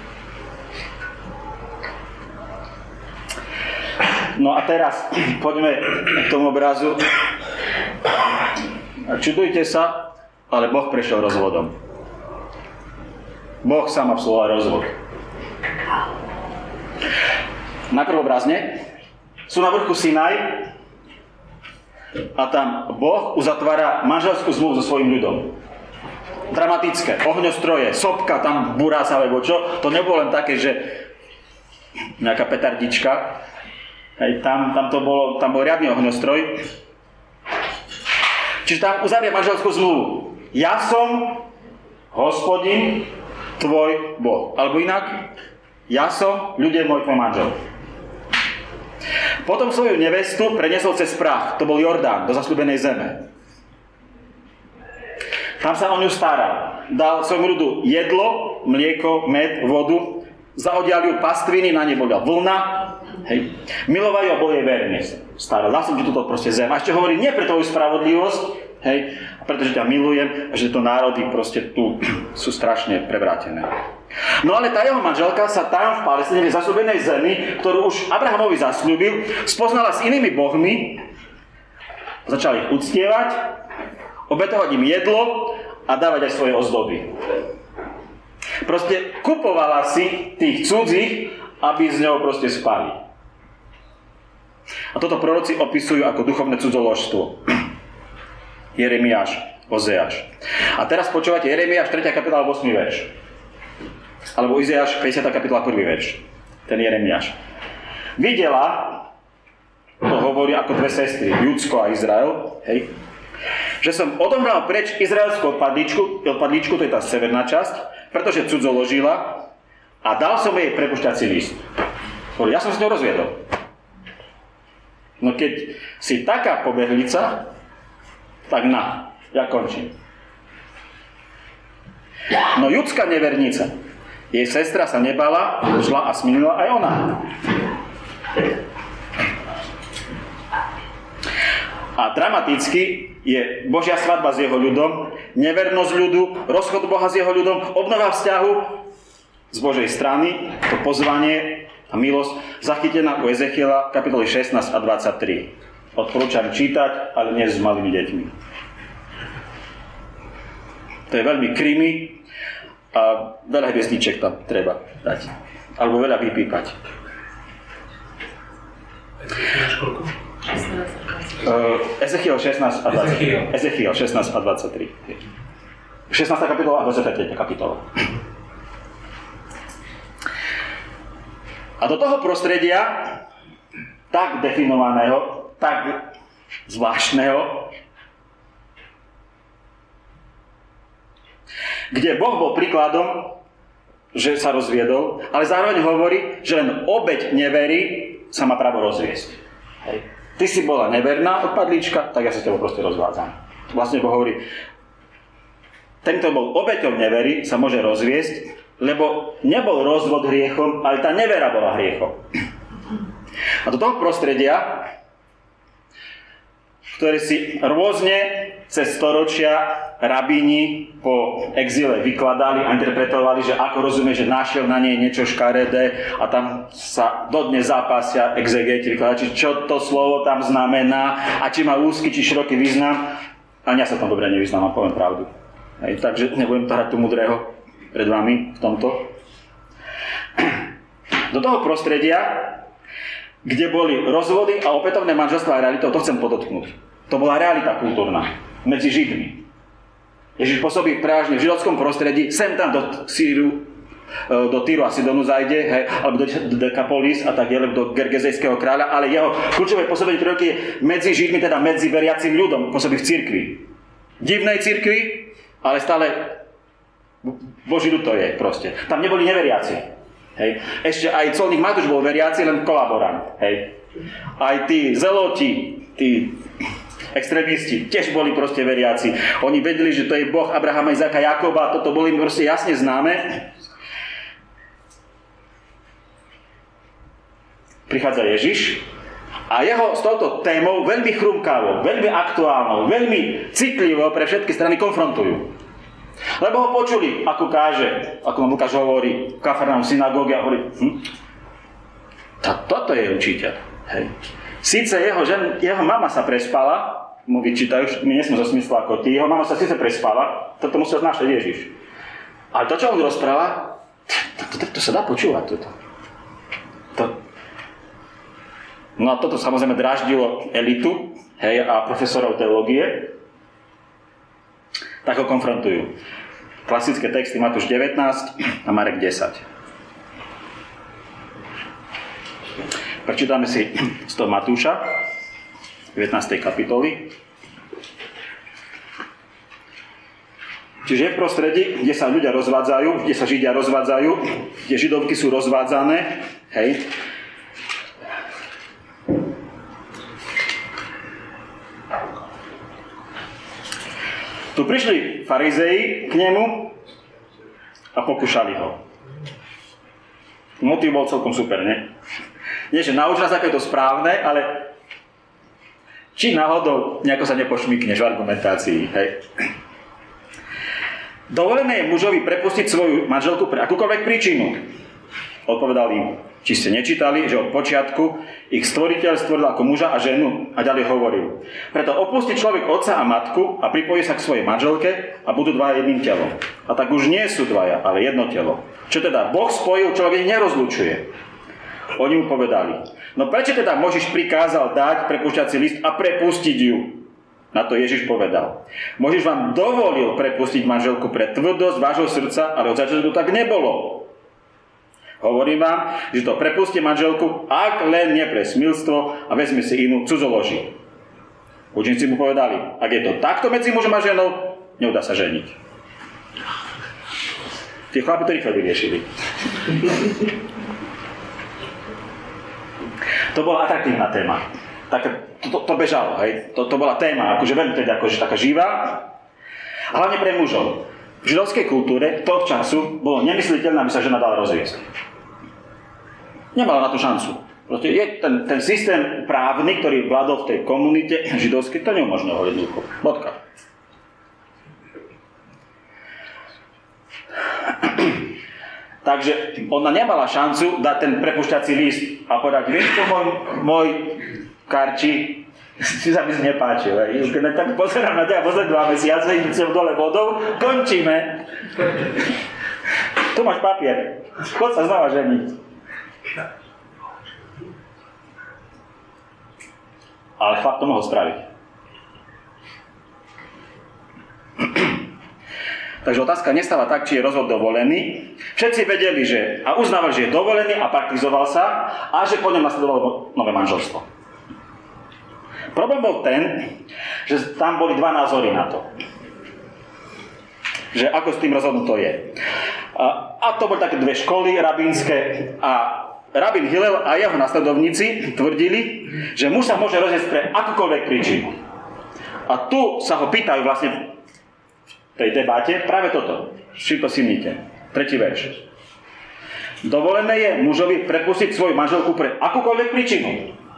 No a teraz poďme k tomu obrazu. Čudujte sa, ale Boh prešiel rozvodom. Boh sám absolvoval rozvod. Najprv obrazne. Sú na vrchu Sinaj a tam Boh uzatvára manželskú zmluvu so svojím ľudom. Dramatické. Ohňostroje, sopka tam burá sa, alebo čo. To nebolo len také, že nejaká petardička. Hej, tam, tam, to bolo, tam bol riadny ohňostroj. Čiže tam uzavrie manželskú zmluvu. Ja som Hospodin, tvoj Boh. Alebo inak, ja som, ľudia môj, tvoj manžel. Potom svoju nevestu preniesol cez prach, to bol Jordán, do zasľúbenej zeme. Tam sa o ňu staral. Dal svojmu ľudu jedlo, mlieko, med, vodu, zaodial ju pastviny, na nej bola vlna. Hej. Miloval ju a bol jej verný. Staral. Dal som ti túto proste zem. A ešte hovorí, nie pre tvoju spravodlivosť, hej, a pretože ťa milujem a že to národy proste tu sú strašne prevrátené. No ale tá jeho manželka sa tam v Palestíne, v zasľúbenej zemi, ktorú už Abrahamovi zasľúbil, spoznala s inými bohmi, začala ich uctievať, obetovať im jedlo a dávať aj svoje ozdoby. Proste kupovala si tých cudzích, aby s ňou proste spali. A toto proroci opisujú ako duchovné cudzoložstvo. Jeremiáš, Ozeáš. A teraz počúvate Jeremiáš tretia kapitola ôsmy verš. Alebo Izeáš päťdesiata kapitola prvý verš. Ten Jeremiáš. Videla toho hovorí ako dve sestry, Judsko a Izrael, hej, že som odohral preč izraelskú odpadličku, odpadličku, to je tá severná časť, pretože cudzoložila a dal som jej prepušťací list. Hovorí, ja som s ňou rozviedol. No keď si taká pobehlica, tak na, ja končím. No judská nevernica, jej sestra sa nebala, šla a smilila aj ona. A dramaticky je Božia svadba s jeho ľudom, nevernosť ľudu, rozchod Boha s jeho ľudom, obnova vzťahu z Božej strany, to pozvanie a milosť zachytená u Ezechiela kapitoly šestnásť a dvadsaťtri. Odporúčam čítať, ale nie s malými deťmi. To je veľmi krimi a veľa hviezdiček tam treba dať. Alebo veľa vypípať. Ezechiel šestnásť a dvadsaťtri. Ezechiel šestnásť a dvadsaťtri. šestnásta kapitola a dvadsiata tretia kapitola. A do toho prostredia, tak definovaného, tak zvláštneho, kde Boh bol príkladom, že sa rozviedol, ale zároveň hovorí, že len obeť neverí sa má právo rozviesť. Hej. Ty si bola neverná odpadlíčka, tak ja sa s tebou proste rozvádzam. Vlastne Boh hovorí, ten, kto bol obeťou nevery, sa môže rozviesť, lebo nebol rozvod hriechom, ale tá nevera bola hriechom. A do toho prostredia, ktoré si rôzne cez storočia rabíni po exíle vykladali a interpretovali, že ako rozumie, že našiel na nej niečo škaredé a tam sa dodnes zápasia exegeti, vykladači, čo to slovo tam znamená a či má úzky, či široký význam. A ja sa tam dobre nevyznám, a poviem pravdu. Hej, takže nebudem to hrať tu mudrého pred vami v tomto. Do toho prostredia, kde boli rozvody a opätovné manželstvá a realitou, to chcem podotknúť. To bola realita kultúrna medzi Židmi. Ježiš pôsobí prevažne v židovskom prostredí, sem tam do Sýru, do Týru a Sidonu zajde, hej, alebo do Dekapolis a tak ďalej, do Gergezejského kráľa, ale jeho kľúčové pôsobenie príroky je medzi Židmi, teda medzi veriacim ľudom, pôsobí v cirkvi. Divnej cirkvi, ale stále Boží ľud to je proste. Tam neboli neveriaci. Hej. Ešte aj colník Matúš bol veriaci, len kolaborant. Hej. Aj tí zeloti, tí extrémisti tiež boli proste veriaci. Oni vedeli, že to je Boh Abrahama, Izáka, Jakoba, toto boli proste jasne známe. Prichádza Ježiš a jeho s touto témou veľmi chrumkavo, veľmi aktuálnou, veľmi citlivo pre všetky strany konfrontujú. Lebo ho počuli, ako káže, ako nám Lukáš hovorí v Kafarnaum synagóge a hovorí, hm, toto je učiteľ. Hej. Síce jeho, žen, jeho mama sa prespala, mu vyčítajú, my nie sme zo smyslu ako ty, jeho mama sa síce prespala, toto musel znášať Ježiš. Ale to, čo on rozpráva, to, to, to, to sa dá počúvať. Toto. To. No a toto samozrejme dráždilo elitu, hej, a profesorov teológie, tak ho konfrontujú. Klasické texty Matúš devätnásť a Marek desať. Prečítame si z toho Matúša, devätnástej kapitoly. Čiže je v prostredí, kde sa ľudia rozvádzajú, kde sa Židia rozvádzajú, kde Židovky sú rozvádzané, hej. Tu prišli farizei k nemu a pokúšali ho. Motív bol celkom super, nie? Nie, že nauč nás, ako je to správne, ale či náhodou nejako sa nepošmykneš v argumentácii, hej? Dovolené je mužovi prepustiť svoju manželku pre akúkoľvek príčinu. Odpovedal im, či ste nečítali, že od počiatku ich stvoriteľ stvoril ako muža a ženu, a ďalej hovoril. Preto opustí človek otca a matku a pripojí sa k svojej manželke a budú dvaja jedným telom. A tak už nie sú dvaja, ale jedno telo. Čo teda Boh spojil, človek ich nerozlučuje. Oni mu povedali, no prečo teda Mojžiš prikázal dať prepúšťací list a prepustiť ju? Na to Ježiš povedal, Mojžiš vám dovolil prepustiť manželku pre tvrdosť vášho srdca, ale od začiatku tak nebolo. Hovorím vám, že to prepustí manželku, ak len nie pre smilstvo a vezme si inú cudzoloží. Učeníci mu povedali, ak je to takto medzi mužom a ženou, neudá sa ženiť. Tí chlapi to rýchle vyriešili. To bola atraktívna téma. Tak, to, to bežalo, hej. To, to bola téma, akože veľmi teda akože taká živá. A hlavne pre mužov. V židovskej kultúre toho času bolo nemysliteľné, aby sa žena dala rozviesť. Nemala na to šancu. Proste je ten, ten systém právny, ktorý vládol v tej komunite židovskej, to neumožňoval jednoducho. Bodka. Takže ona nemala šancu dať ten prepušťací list a povedať, vieš to, môj, môj karči, si sa mi nepáčil. Keď tak pozerám na teba posledné dva mesiace, idem sem dole vodou, končíme. Tu máš papier. Chod sa znova ženiť. Ale chlap to mohol spraviť. Takže otázka nestáva tak, či je rozvod dovolený. Všetci vedeli, že a uznávali, že je dovolený a praktizoval sa a že po ňom nasledovalo nové manželstvo. Problém bol ten, že tam boli dva názory na to. Že ako s tým rozhodnuto je. A, a to boli také dve školy rabínske a rabín Hillel a jeho nasledovníci tvrdili, že muž sa môže rozviesť pre akúkoľvek príčinu. A tu sa ho pýtajú vlastne v tej debate práve toto. Si to simnite. Tretí verš. Dovolené je mužovi prepustiť svoju manželku pre akúkoľvek príčinu.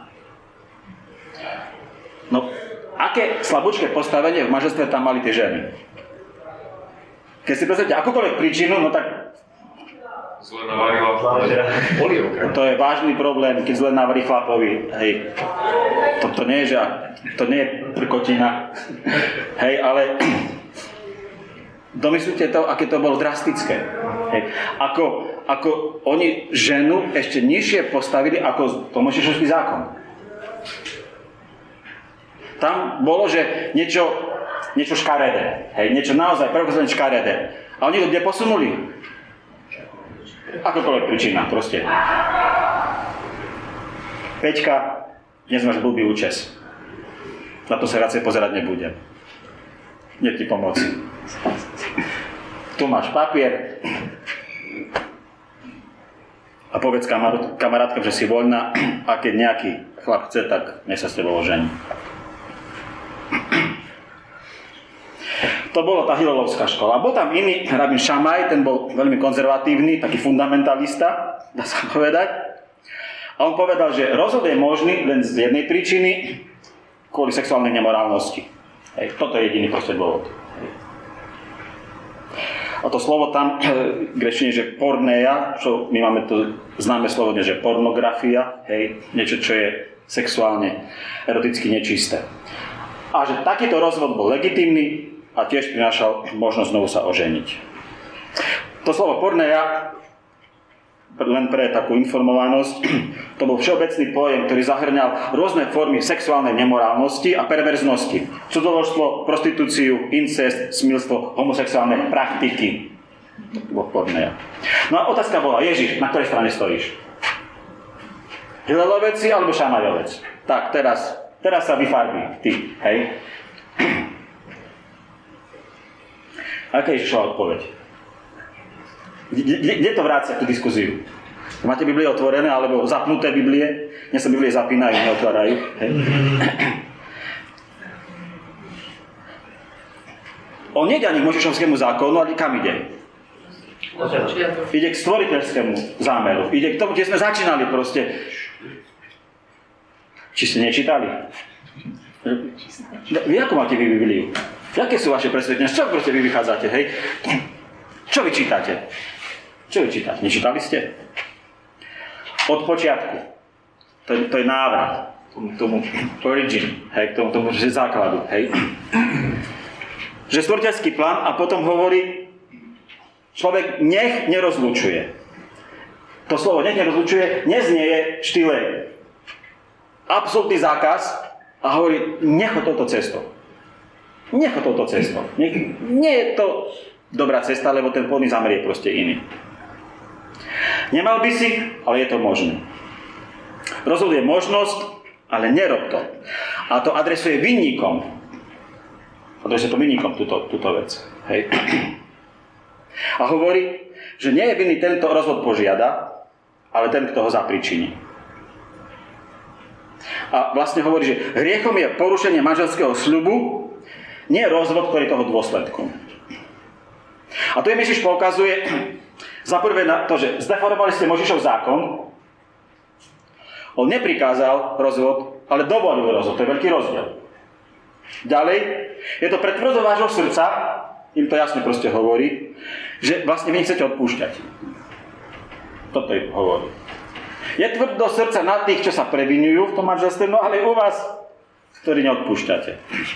No, aké slabúčké postavenie v manželstve tam mali tie ženy? Keď si predstavíte akúkoľvek príčinu, no tak zle navarila polievka. To je vážny problém, keď zle navarí chlapovi. Hej. To, to nie je, že to nie je prkotina. Hej, ale domyslite to, aké to bolo drastické. Hej. Ako, ako oni ženu ešte nižšie postavili ako to Mojžišovský zákon. Tam bolo, že niečo, niečo škaredé. Hej, niečo naozaj preukázane škaredé. A oni to kde posunuli? Akokoľvek príčina, proste. Peťka, dnes máš blbý účes. Na to sa radšej pozerať nebudem. Nie ti pomôcť. Tu máš papier. A povedz kamarátka, že si voľná a keď nejaký chlap chce, tak nech sa s tebou ožení. To bolo tá Hillelovská škola. Bol tam iný rabín Šamaj, ten bol veľmi konzervatívny, taký fundamentalista, dá sa povedať. A on povedal, že rozvod je možný len z jednej príčiny, kvôli sexuálnej nemorálnosti. Hej, toto je jediný proste dôvod. A to slovo tam, v grečtine, že pornéia, čo my máme to známe slovo, že pornografia, hej, niečo, čo je sexuálne, eroticky nečisté. A že takýto rozvod bol legitímny, a tiež prinášal možnosť znovu sa oženiť. To slovo pornéia, len pre takú informovanosť, to bol všeobecný pojem, ktorý zahrňal rôzne formy sexuálnej nemorálnosti a perverznosti. Cudzoložstvo, prostitúciu, incest, smilstvo, homosexuálne praktiky. To bol pornéia. No a otázka bola, Ježiš, na ktorej strane stojíš? Hillelovec si alebo Šamajovec? Tak, teraz, teraz sa vyfarbí, ty, hej? Aká je Ježišova odpoveď? Kde to vrácia tú diskuziu? Máte Biblie otvorené alebo zapnuté Biblie? Dnes sa Biblie zapínajú, neotvárajú. Hej. On nejde ani k Mojžišovskému zákonu, ale kam ide? Ide k stvoriteľskému zámeru. Ide k tomu, kde sme začínali proste. Či ste nečítali? Vy ako máte vy Bibliu? Jaké sú vaše presvedčenia? Z čoho proste vy vychádzate, hej? Čo vy čítate? Čo vy čítate? Nečítali ste? Od počiatku. To je, to je návrat. Tomu, tomu origin, hej? K tomu, tomu základu, hej? Že stvoriteľský plán a potom hovorí, človek nech nerozlučuje. To slovo nech nerozlučuje neznieje v štýle absolútny zákaz a hovorí, nech o touto cestou. Nech o touto cestou. Nie, nie je to dobrá cesta, lebo ten pôvodný zámer je proste iný. Nemal by si, ale je to možné. Rozvod je možnosť, ale nerob to. A to adresuje vinníkom. Adresuje to vinníkom túto, túto vec. Hej. A hovorí, že nie je vinný tento rozvod požiada, ale ten, kto ho zapričiní. A vlastne hovorí, že hriechom je porušenie manželského sľubu, nie rozvod, ktorý je toho dôsledkom. A tu Ježiš poukazuje za prvé na to, že zdeformovali ste Mojžišov zákon. On neprikázal rozvod, ale dovolil rozvod. To je veľký rozdiel. Ďalej, je to pre tvrdosť vášho srdca, im to jasne proste hovorí, že vlastne vy nechcete odpúšťať. Toto im hovorí. Je tvrdosť srdca na tých, čo sa previnujú v tom manželstve, no ale u vás, ktorí neodpúšťate.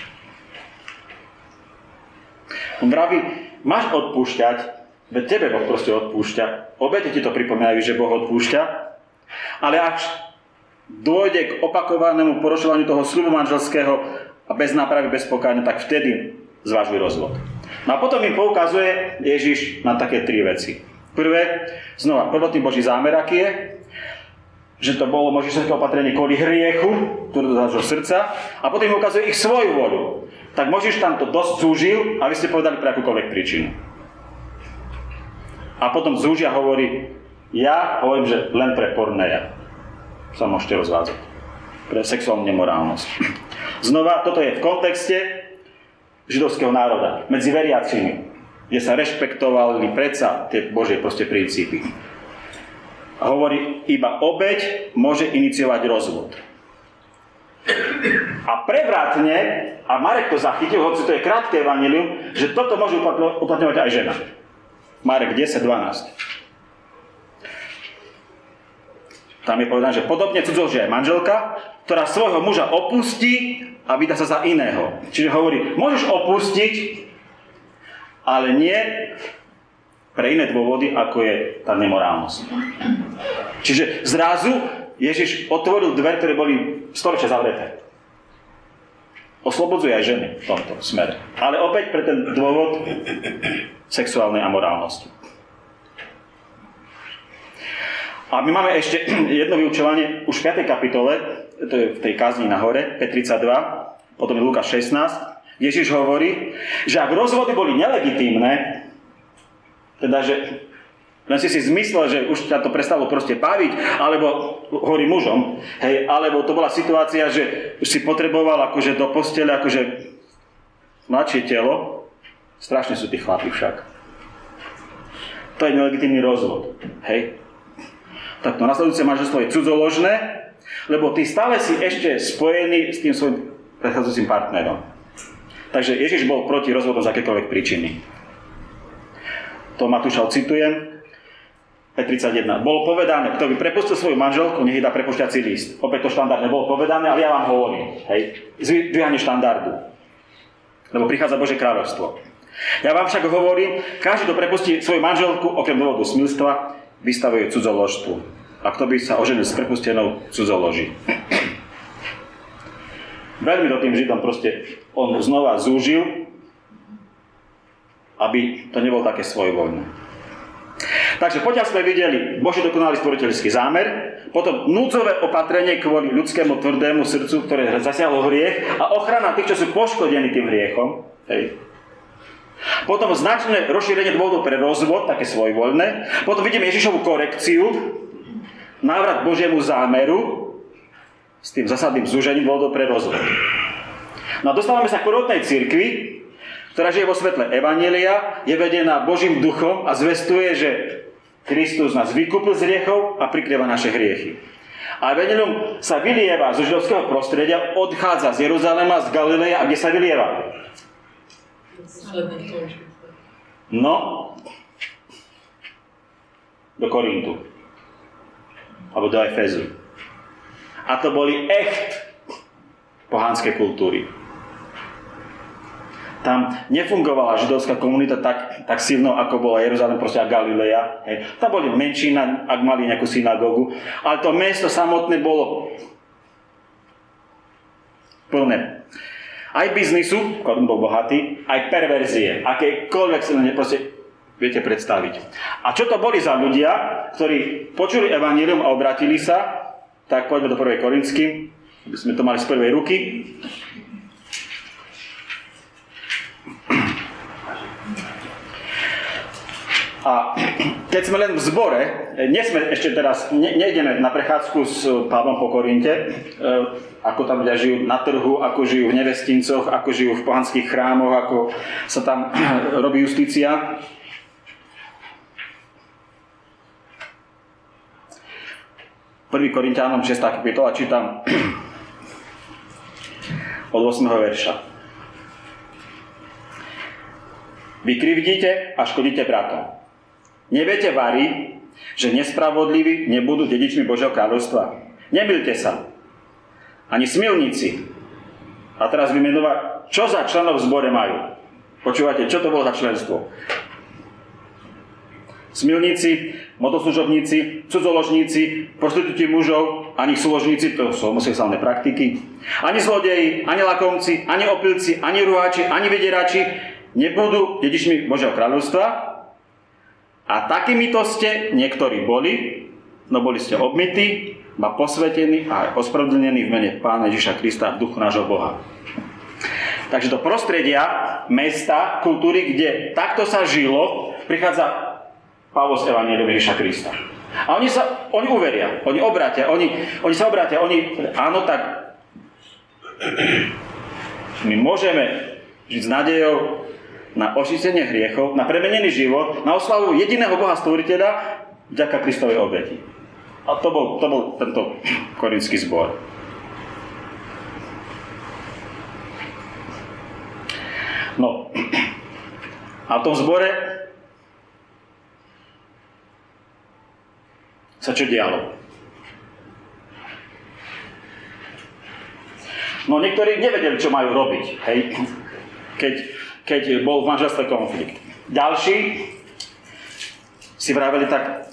On vraví, máš odpúšťať, veď tebe Boh proste odpúšťa. Obete ti to pripomínajú, že Boh odpúšťa, ale ak dôjde k opakovanému porušovaniu toho sľubu manželského a bez nápravy, bez pokánia, tak vtedy zvažuj rozvod. No a potom im poukazuje Ježiš na také tri veci. Prvé, znova, prvotný Boží zámer, aký je, že to bolo Mojžišovské opatrenie kvôli hriechu, ktorý do nášho srdca, a potom im ukazuje ich svoju voľu. Tak Mojžiš tam to dosť zúžil a vy ste povedali pre akúkoľvek príčinu. A potom zúžia hovorí, ja hovorím, že len pre pornéja sa môžete rozvádzať. Pre sexuálnu nemorálnosť. Znova, toto je v kontexte židovského národa, medzi veriacimi, kde sa rešpektovali predsa tie Božie proste princípy. A hovorí, iba obeť môže iniciovať rozvod. A prevratne, a Marek to zachytil, hoci to je krátke evanjelium, že toto môže uplatňovať aj žena. Marek desať dvanásť. Tam je povedané, že podobne cudzoloží aj manželka, ktorá svojho muža opustí a vydá sa za iného. Čiže hovorí, môžeš opustiť, ale nie pre iné dôvody, ako je tá nemorálnosť. Čiže zrazu Ježiš otvoril dvere, ktoré boli storočia zavreté. Oslobodzuje aj ženy v tomto smere. Ale opäť pre ten dôvod sexuálnej amorálnosti. A my máme ešte jedno vyučovanie už v piatej kapitole, to je v tej kázni na hore, päť tridsaťdva, potom je Lukáš šestnásť. Ježiš hovorí, že ak rozvody boli nelegitímne, teda, že len si si zmyslel, že už ťa to prestalo proste baviť, alebo hovorí mužom, hej, alebo to bola situácia, že už si potreboval akože do postele, akože mladšie telo, strašne sú tí chlapi však. To je nelegitímny rozvod, hej. Tak to nasledujúce manželstvo je cudzoložné, lebo ty stále si ešte spojený s tým svojím predchádzajúcim partnerom. Takže Ježiš bol proti rozvodom z akékoľvek príčiny. To Matúša citujem, päť tridsaťjeden. Bolo povedané, kto by prepustil svoju manželku, nech jej dá prepušťací list. Opäť to štandardne bolo povedané, ale ja vám hovorím. Hej, zdvíhanie štandardu. Lebo prichádza Božie kráľovstvo. Ja vám však hovorím, každý, kto prepustí svoju manželku, okrem dôvodu smilstva, vystavuje cudzoložstvu. A kto by sa oženil s prepustenou, cudzoloží. Veľmi do tým Židom proste on znova zúžil, aby to nebol také svojvoľné. Takže potiaľ sme videli Boží dokonalý stvoriteľský zámer, potom núdzové opatrenie kvôli ľudskému tvrdému srdcu, ktoré zasiahlo hriech, a ochrana tých, čo sú poškodení tým hriechom. Hej. Potom značné rozšírenie dôvodov pre rozvod, také svojvoľné. Potom vidíme Ježišovu korekciu, návrat k Božiemu zámeru s tým zásadným zúžením dôvodov pre rozvod. No a dostávame sa k prvotnej cirkvi, ktorá žije vo svetle evanjelia, je vedená Božím duchom a zvestuje, že Kristus nás vykúpil z hriechov a prikryva naše hriechy. A evanjelium sa vylieva zo židovského prostredia, odchádza z Jeruzalema, z Galileja, a kde sa vylieva? No, do Korintu. Alebo do Efezu. A to boli echt pohánske kultúry. Tam nefungovala židovská komunita tak, tak silno, ako bola Jeruzalém, proste a Galileja. Hej. Tam boli menšina, ak mali nejakú synagógu, ale to mesto samotné bolo plné aj biznisu, Korint bol bohatý, aj perverzie, akékoľvek silné, proste viete predstaviť. A čo to boli za ľudia, ktorí počuli evanjelium a obratili sa? Tak poďme do prvej Korinským, aby sme to mali z prvej ruky. A keď sme len v zbore, nie sme ešte teraz, ne, nejdeme na prechádzku s Pavlom po Korinte, e, ako tam ľudia žijú na trhu, ako žijú v nevestincoch, ako žijú v pohanských chrámoch, ako sa tam robí justícia. prvý Korinťanom šiesta kapitola čítam od ôsmeho verša. Vy krivdíte a škodíte bratom. Neviete vari, že nespravodliví nebudú dedičmi Božieho kráľovstva? Nemýlte sa. Ani smilníci. A teraz vymenovať, čo za členov v zbore majú. Počúvate, čo to bolo za členstvo? Smilníci, motoslužobníci, cudzoložníci, prostitúti mužov, ani súložníci, to sú homosexuálne praktiky, ani zlodeji, ani lakomci, ani opilci, ani ruháči, ani vydierači nebudú dedičmi Božieho kráľovstva. A takýmito ste niektorí boli, no boli ste obmytí, ma posvetení a ospravedlnení v mene Pána Ježiša Krista v duchu nášho Boha. Takže do prostredia, mesta, kultúry, kde takto sa žilo, prichádza Pavol s evanjeliom Ježiša Krista. A oni sa, oni uveria, oni obrátia, oni, oni sa obrátia, oni, áno, tak my môžeme žiť s nádejou na očistenie hriechov, na premenený život, na oslavu jediného Boha Stvoriteľa vďaka Kristovej obeti. A to bol, to bol tento korinský zbor. No, a v tom zbore sa čo dialo? No, niektorí nevedeli, čo majú robiť, hej, keď keď bol v manželstve konflikt. Ďalší si vraveli tak,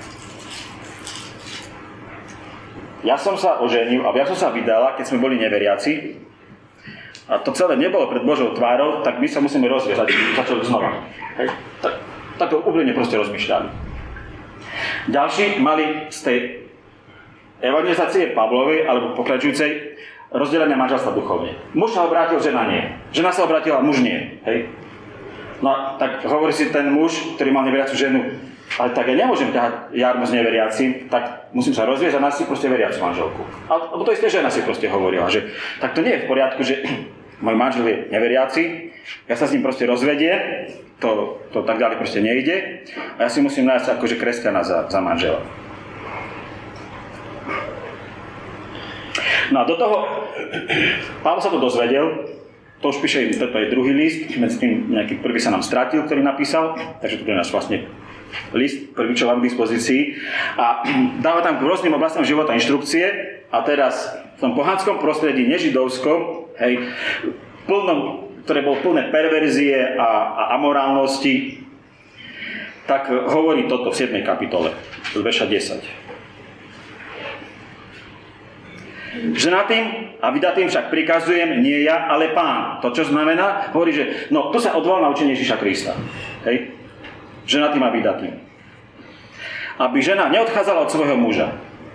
ja som sa oženil, alebo ja som sa vydala, keď sme boli neveriaci, a to celé nebolo pred Božou tvárou, tak my sa musíme rozviezať, začali znova. Hej. Tak, tak to úplne proste rozmýšľali. Ďalší mali z tej evangelizácie Pavlovej, alebo pokračujúcej, rozdelené manželstva duchovne. Muž sa obrátil, žena nie. Žena sa obrátila, muž nie. Hej. No tak hovorí si ten muž, ktorý mal neveriacu ženu, ale tak ja nemôžem ťahať jarmo s neveriacím, tak musím sa rozviesť a nás si proste veriacu manželku. A to isté žena si proste hovorila, že tak to nie je v poriadku, že môj manžel je neveriaci, ja sa s ním proste rozvedie, to, to tak ďalej proste nejde a ja si musím nájsť akože kresťana za, za manžela. No a do toho, Pavol sa to dozvedel, to už píše, toto je druhý list, medzi tým nejaký prvý sa nám stratil, ktorý napísal, takže to je náš vlastne list, prvý, čo mám k dispozícii. A dáva tam k rôznym oblastiam života inštrukcie a teraz v tom pohanskom prostredí, nežidovskom, hej, plnom, ktoré bolo plné perverzie a, a amorálnosti, tak hovorí toto v siedmej kapitole, z verša desať. Ženatým a vydatým však prikazujem nie ja, ale Pán. To čo znamená? Hovorí, že no, to sa odvolá na učenie Ježiša Krista. Hej? Ženatým a vydatým. Aby žena neodchádzala od svojho muža.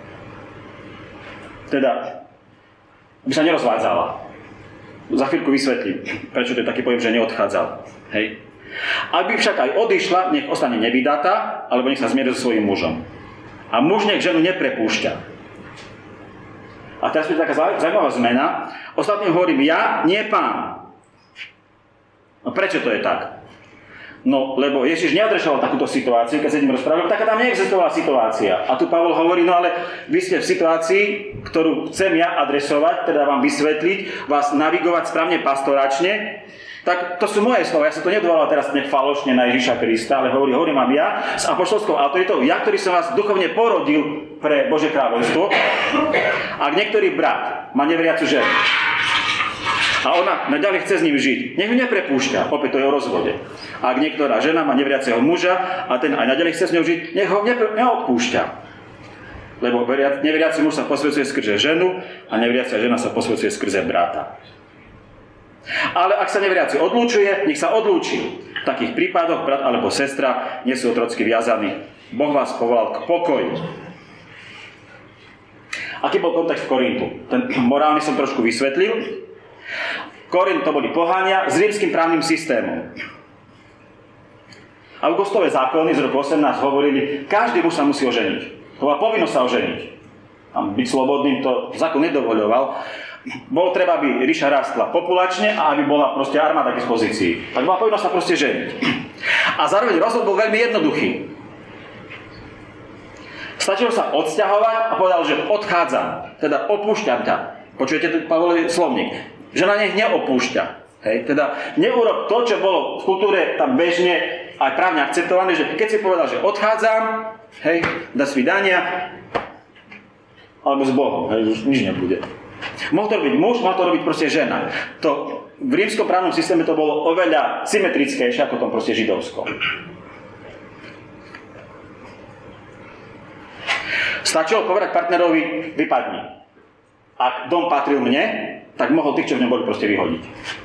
Teda, aby sa nerozvádzala. Za chvíľku vysvetlím, prečo to je taký pojem, že neodchádzala. Hej? Aby však aj odišla, nech ostane nevydatá, alebo nech sa zmieri so svojím mužom. A muž nech ženu neprepúšťa. A teraz je taká zaujímavá zmena. Ostatným hovorím ja, nie Pán. No prečo to je tak? No, lebo Ježiš neadresoval takúto situáciu, keď sa idem rozprávať, taká tam neexistovala situácia. A tu Pavol hovorí, no ale vy ste v situácii, ktorú chcem ja adresovať, teda vám vysvetliť, vás navigovať správne pastoračne, tak to sú moje slova. Ja sa to nedovolal teraz nejak falošne na Ježiša Krista, ale hovorí, hovorím vám ja s apoštolskou autoritou, ja, ktorý som vás duchovne porodil pre Božie kráľovstvo. Ak niektorý brat má neveriacu ženu a ona naďalej chce s ním žiť, nech ju neprepúšťa, opäť to je o rozvode. Ak niektorá žena má neveriaceho muža a ten aj naďalej chce s ňou žiť, nech ho neopúšťa. Lebo neveriaci muž sa posvedzuje skrze ženu a neveriaca žena sa posvedzuje skrze brata. Ale ak sa neveriaci odlúčuje, nech sa odlúči. V takých prípadoch brat alebo sestra nie sú otrocky viazaní. Boh vás povolal k pokoju. Aký bol kontext v Korintu? Ten morálny som trošku vysvetlil. Korint to boli pohania s rímskym právnym systémom. Augustové zákony z roku osemnásť hovorili, každý muž sa musí oženiť. To bola povinnosť sa oženiť. A byť slobodným to zákon nedovoľoval. Bolo treba, aby ríša rastla populačne a aby bola proste armáda k dispozícii. Tak bola povinnosť sa proste ženiť. A zároveň rozvod bol veľmi jednoduchý. Stačilo sa odsťahovať a povedal, že odchádzam, teda opúšťam ťa. Počujete tu Pavlový slovník? Žena nech neopúšťa. Hej? Teda neurob to, čo bolo v kultúre tam bežne aj právne akceptované, že keď si povedal, že odchádzam, hej, do svidania, alebo s Bohom, hej, už nič nebude. Mohol to robiť muž, mohol to robiť proste žena. To v rímskom právnom systéme to bolo oveľa symetrickejšie ako tom proste židovskom. Stačilo povedať partnerovi, vypadni. Ak dom patril mne, tak mohol tých, čo v ňom boli, proste vyhodiť.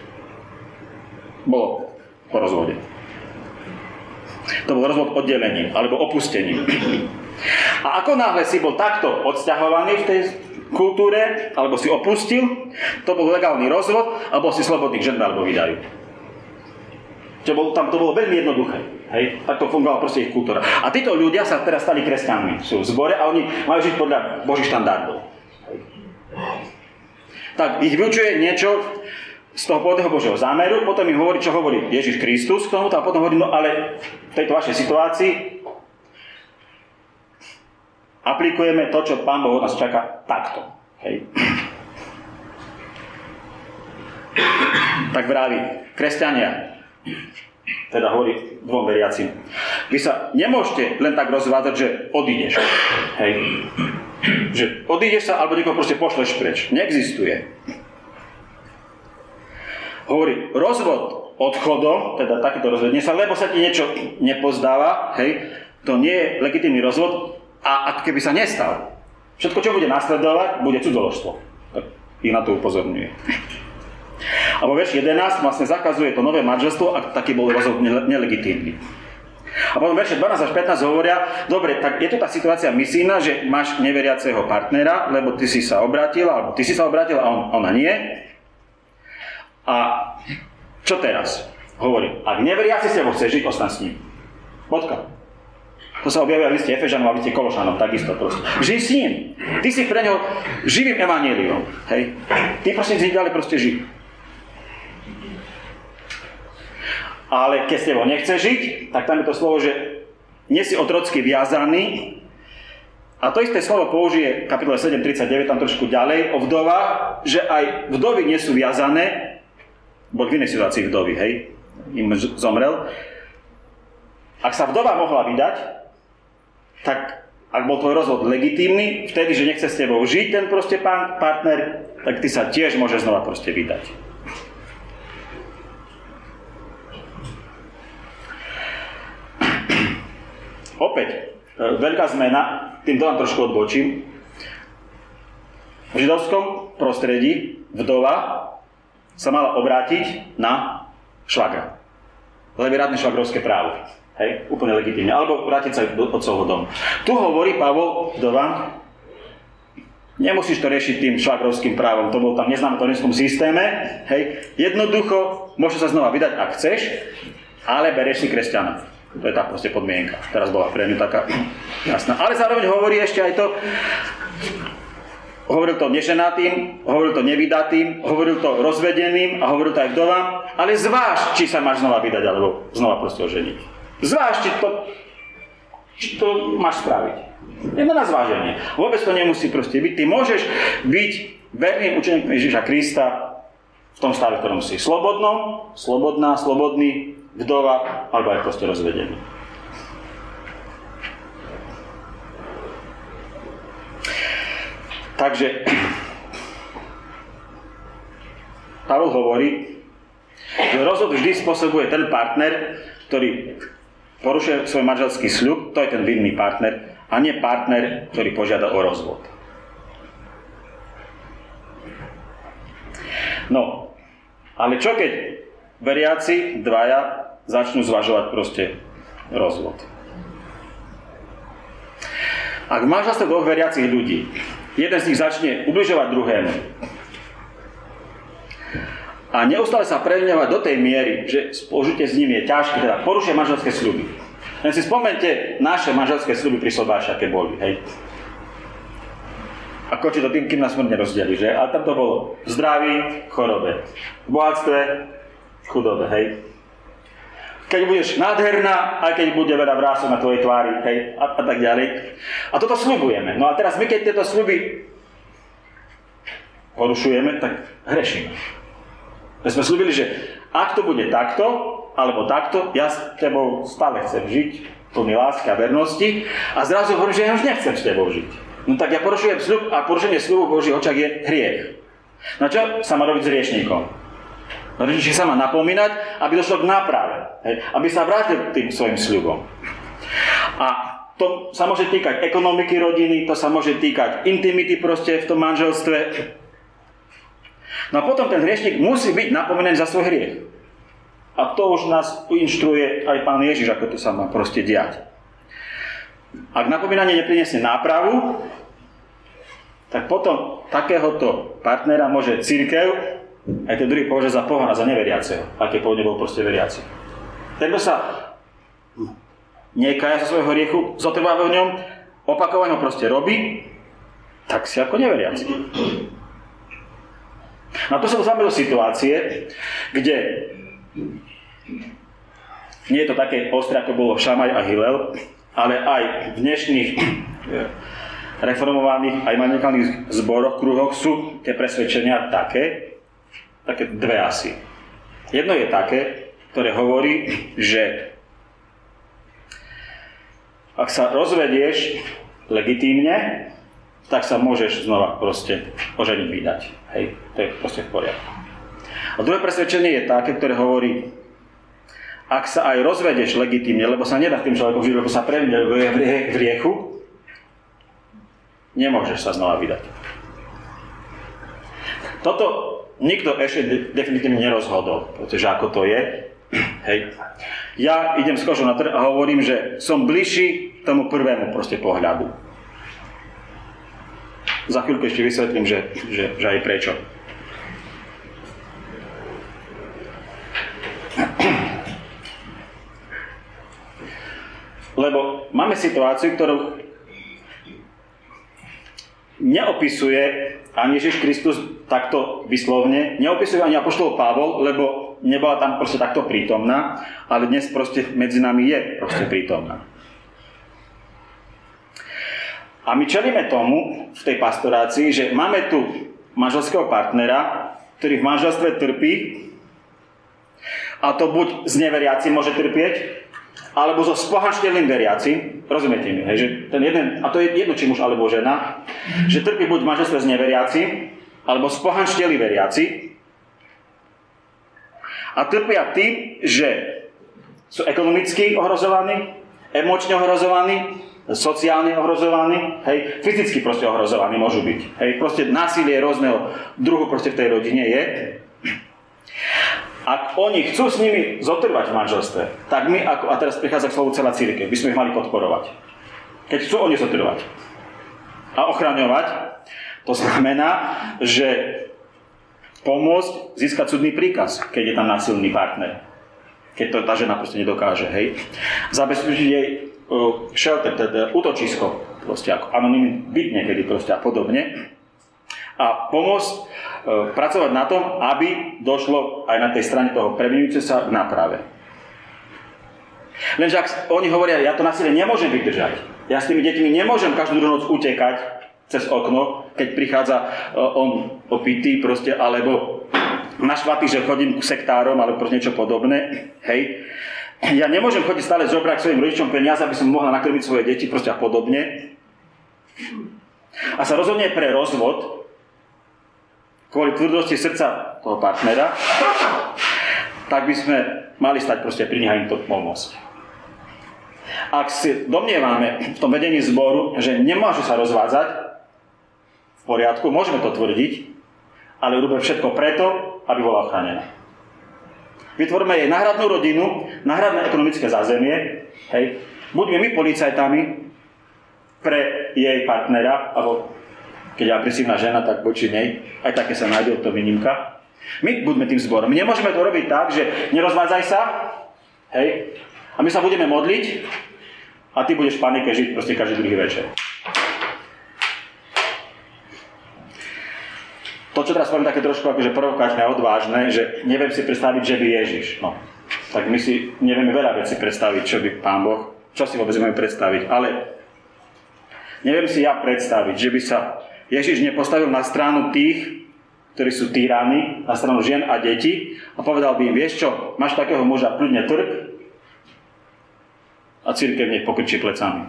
Bolo po rozvode. To bol rozvod oddelením, alebo opustením. A ako náhle si bol takto odsťahovaný v tej kultúre, alebo si opustil, to bol legálny rozvod, a bol si slobodný k ženbe, alebo vydajú. Čo bol, tam to bolo veľmi jednoduché. Hej? Tak to fungovala proste ich kultúra. A títo ľudia sa teraz stali kresťanmi. Sú v zbore a oni majú žiť podľa Božích štandardov. Hej? Tak ich vyučuje niečo z toho pôvodného Božieho zámeru, potom im hovorí, čo hovorí Ježiš Kristus k tomu, a potom hovorí, no ale v tejto vašej situácii aplikujeme to, čo Pán Boh od nás čaká takto. Hej. Tak vraví, kresťania, teda hovorí dvom veriacim, vy sa nemôžete len tak rozvádzať, že odídeš. Hej. Že odídeš sa, alebo niekoho proste pošleš preč. Neexistuje. Hovorí, rozvod odchodom, teda takýto rozvod, nie sa, lebo sa ti niečo nepozdáva, hej, to nie je legitímny rozvod, a ak keby sa nestal, všetko, čo bude nasledovať, bude cudzoložstvo. Tak ich na to upozorňuje. A vo verši jedenásť vlastne zakazuje to nové manželstvo, ak taký bol rozvod nelegitímny. A potom verše dvanásť až pätnásť hovoria, dobre, tak je to tá situácia misijná, že máš neveriaceho partnera, lebo ty si sa obrátil, alebo ty si sa obrátil a on, ona nie. A čo teraz? Hovorí, ak neveriaci s tebou chce žiť, ostan s ním. Bodka. To sa objavia v liste Efežanom a v liste Kološanom, takisto proste. Žij s ním. Ty si pre ňo živým evanjeliom. Hej? Ty proste z nich ďalej proste žij. Ale keď s tebou nechce žiť, tak tam je to slovo, že nie si otrocky viazaný. A to isté slovo použije v kapitole sedem tridsaťdeväť, tam trošku ďalej, o vdovách, že aj vdovy nie sú viazané, bol v inej situácii vdovy, hej, im zomrel. Ak sa vdova mohla vydať, tak ak bol tvoj rozvod legitímny, vtedy, že nechce s tebou žiť ten proste pán, partner, tak ty sa tiež môže znova proste vydať. Opäť, veľká zmena, týmto vám trošku odbočím. V židovskom prostredí vdova sa mala obrátiť na švagra. Lebo je rádne švagrovské právo. Hej, úplne legitímne. Alebo vrátiť sa do otcovho domu. Tu hovorí Pavol vdova, nemusíš to riešiť tým švagrovským právom, to bol tam neznáme v rímskom systéme. Hej, jednoducho, môžeš sa znova vydať, ak chceš, ale bereš si kresťana. To je tá proste podmienka. Teraz bola pre ňu taká jasná. Ale zároveň hovorí ešte aj to, hovoril to neženatým, hovoril to nevydatým, hovoril to rozvedeným a hovoril to aj vdovám, ale zváž, či sa máš znova vydať, alebo znova proste oženiť. Zváž, či to, či to máš spraviť. Jedno na zváženie. Vôbec to nemusí proste byť. Ty môžeš byť verným učeníkom Ježiša Krista v tom stave, v ktorom si slobodnom, slobodná, slobodný, vdova, alebo aj proste rozvedený. Takže Pavol hovorí, že rozvod vždy spôsobuje ten partner, ktorý porušuje svoj manželský sľub, to je ten vinný partner, a nie partner, ktorý požiada o rozvod. No, ale čo keď veriaci dvaja začnú zvažovať proste rozvod. Ak v manželstve dvoch veriacich ľudí, jeden z nich začne ubližovať druhému a neustále sa previňovať do tej miery, že spolužitie s ním je ťažké, teda porušuje manželské sľuby. Len si spomente naše manželské sľuby pri Sobáši, aké boli, hej. A končí to tým, kým nás smrť nerozdeli, že? A tam to bolo v zdraví, v chorobe, v bohatstve, v chudobe, hej. Keď budeš nádherná, aj keď bude veľa vrások na tvojej tvári, hej, a, a tak ďalej. A toto sľubujeme. No a teraz my, keď tieto sľuby porušujeme, tak hrešíme. My sme sľubili, že ak to bude takto, alebo takto, ja s tebou stále chcem žiť, plný lásky a vernosti, a zrazu hovorím, že ja už nechcem s tebou žiť. No tak ja porušujem sľub a porušenie sľubu v Božích očiach je hriech. No čo sa má robiť s hriešníkom? No rodičík sa má napomínať, aby došlo k náprave. Hej, aby sa vrátil k tým svojim sľubom. A to sa môže týkať ekonomiky rodiny, to sa môže týkať intimity proste v tom manželstve. No a potom ten hriešnik musí byť napomínaný za svoj hriech. A to už nás inštruuje aj Pán Ježiš, ako to sa má proste diať. Ak napomínanie nepriniesie nápravu, tak potom takéhoto partnera môže cirkev, aj ten druhý považuje za pohana, za neveriaceho, aké pôvodne bol proste veriaci. Ten, kto sa nekája za svojho hriechu, zotrváva v ňom, opakovane ho proste robí, tak si ako neveriaci. No to sa dostávame do situácie, kde nie je to také ostré, ako bolo Šamaj a Hilel, ale aj v dnešných reformovaných aj manikálnych zboroch, kruhoch sú tie presvedčenia také, také dve asi. Jedno je také, ktoré hovorí, že ak sa rozvedieš legitímne, tak sa môžeš znova proste oženiť, vydať. Hej, to je proste v poriadku. A druhé presvedčenie je také, ktoré hovorí, ak sa aj rozvedieš legitímne, lebo sa nedá tým človekom žiť, lebo sa previnil v hriechu, nemôžeš sa znova vydať. Toto nikto ešte definitívne nerozhodol, pretože ako to je. Hej. Ja idem s kožou na trh a hovorím, že som bližší tomu prvému proste pohľadu. Za chvíľku ešte vysvetlím, že, že, že aj prečo. Lebo máme situáciu, ktorú neopisuje ani Ježiš Kristus takto vyslovne, neopisuje ani apoštol Pavol, lebo nebola tam proste takto prítomná, ale dnes proste medzi nami je proste prítomná. A my čelíme tomu v tej pastorácii, že máme tu manželského partnera, ktorý v manželstve trpí, a to buď z neveriacim môže trpieť, alebo so spohanštelým veriacim, rozumiete mi, hej, že ten jeden, a to je jedno, či muž alebo žena, že trpí buď v manželstve s neveriacim, alebo spohanštelí veriaci, a trpia tým, že sú ekonomicky ohrozovaní, emočne ohrozovaní, sociálne ohrozovaní, hej, fyzicky proste ohrozovaní môžu byť. Hej, proste násilie rôzneho druhu proste v tej rodine je. Ak oni chcú s nimi zotrvať v manželstve, tak my, ako, a teraz prichádza k slovu celá cirkev, by sme ich mali podporovať. Keď chcú oni zotrvať a ochraňovať, to znamená, že pomôcť získať súdny príkaz, keď je tam násilný partner. Keď to tá žena proste nedokáže, hej. Zabezpečiť jej uh, shelter, teda útočisko, proste ako anonymný byt niekedy proste a podobne. A pomôcť uh, pracovať na tom, aby došlo aj na tej strane toho previnujúceho sa k náprave. Lenže ak oni hovoria, ja to násilie nemôžem vydržať, ja s tými deťmi nemôžem každú noc utekať cez okno, keď prichádza uh, on opitý proste, alebo našvatý, že chodím k sektárom, alebo proste niečo podobné, hej. Ja nemôžem chodiť stále zobrať svojim rodičom peniaze, aby som mohla nakrmiť svoje deti, proste a podobne. A sa rozhodne pre rozvod, kvôli tvrdosti srdca toho partnera, tak by sme mali stať proste pri nich a im to pomôcť. Ak si domnievame v tom vedení zboru, že nemôžu sa rozvádzať, v poriadku, môžeme to tvrdiť, ale urobíme všetko preto, aby bola ochránená. vytvorme jej náhradnú rodinu, náhradné ekonomické zázemie, hej. Buďme my policajtami pre jej partnera, alebo keď je agresívna žena, tak voči nej, aj také sa nájde, to výnimka. My buďme tým zborom. My nemôžeme to robiť tak, že nerozvádzaj sa, hej, a my sa budeme modliť a ty budeš v panike žiť proste každý druhý večer. To, čo teraz poviem také trošku akože provokačné a odvážne, že neviem si predstaviť, že by Ježiš. No, tak my si nevieme veľa vecí predstaviť, čo by Pán Boh, čo si vôbec môžeme predstaviť, ale neviem si ja predstaviť, že by sa Ježiš nepostavil na stranu tých, ktorí sú týrani, na stranu žien a detí a povedal by im, vieš čo, máš takého muža, kľudne trp a cirkev nech pokrčí plecami.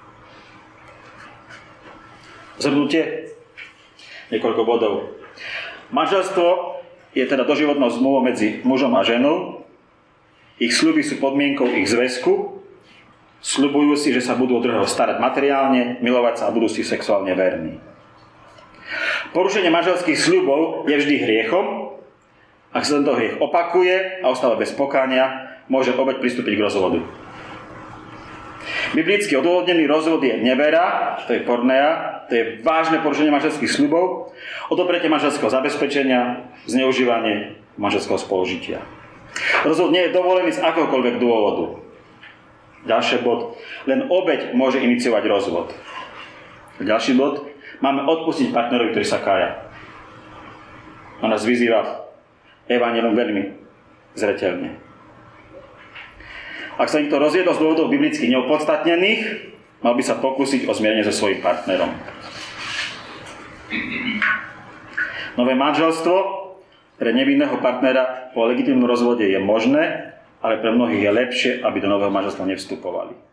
Zhrnutie niekoľko bodov. Manželstvo je teda doživotnou zmluvou medzi mužom a ženou. Ich sľuby sú podmienkou ich zväzku. Sľubujú si, že sa budú o druhého starať materiálne, milovať sa a budú si sexuálne verní. Porušenie manželských sľubov je vždy hriechom. Ak sa tento hriech opakuje a ostáva bez pokánia, môže obeť pristúpiť k rozvodu. Biblicky odôvodnený rozvod je nevera, to je porneia, to je vážne porušenie manželských sľubov, odopretie manželského zabezpečenia, zneužívanie manželského spolužitia. Rozvod nie je dovolený z akéhokoľvek dôvodu. Ďalší bod, len obeť môže iniciovať rozvod. Ďalší bod, máme odpustiť partnerovi, ktorý sa kája. On nás vyzýva evanjelium veľmi zreteľne. Ak sa niekto rozviedol z dôvodov biblicky neopodstatnených, mal by sa pokúsiť o zmierenie so svojím partnerom. Nové manželstvo pre nevinného partnera po legitímnom rozvode je možné, ale pre mnohých je lepšie, aby do nového manželstva nevstupovali.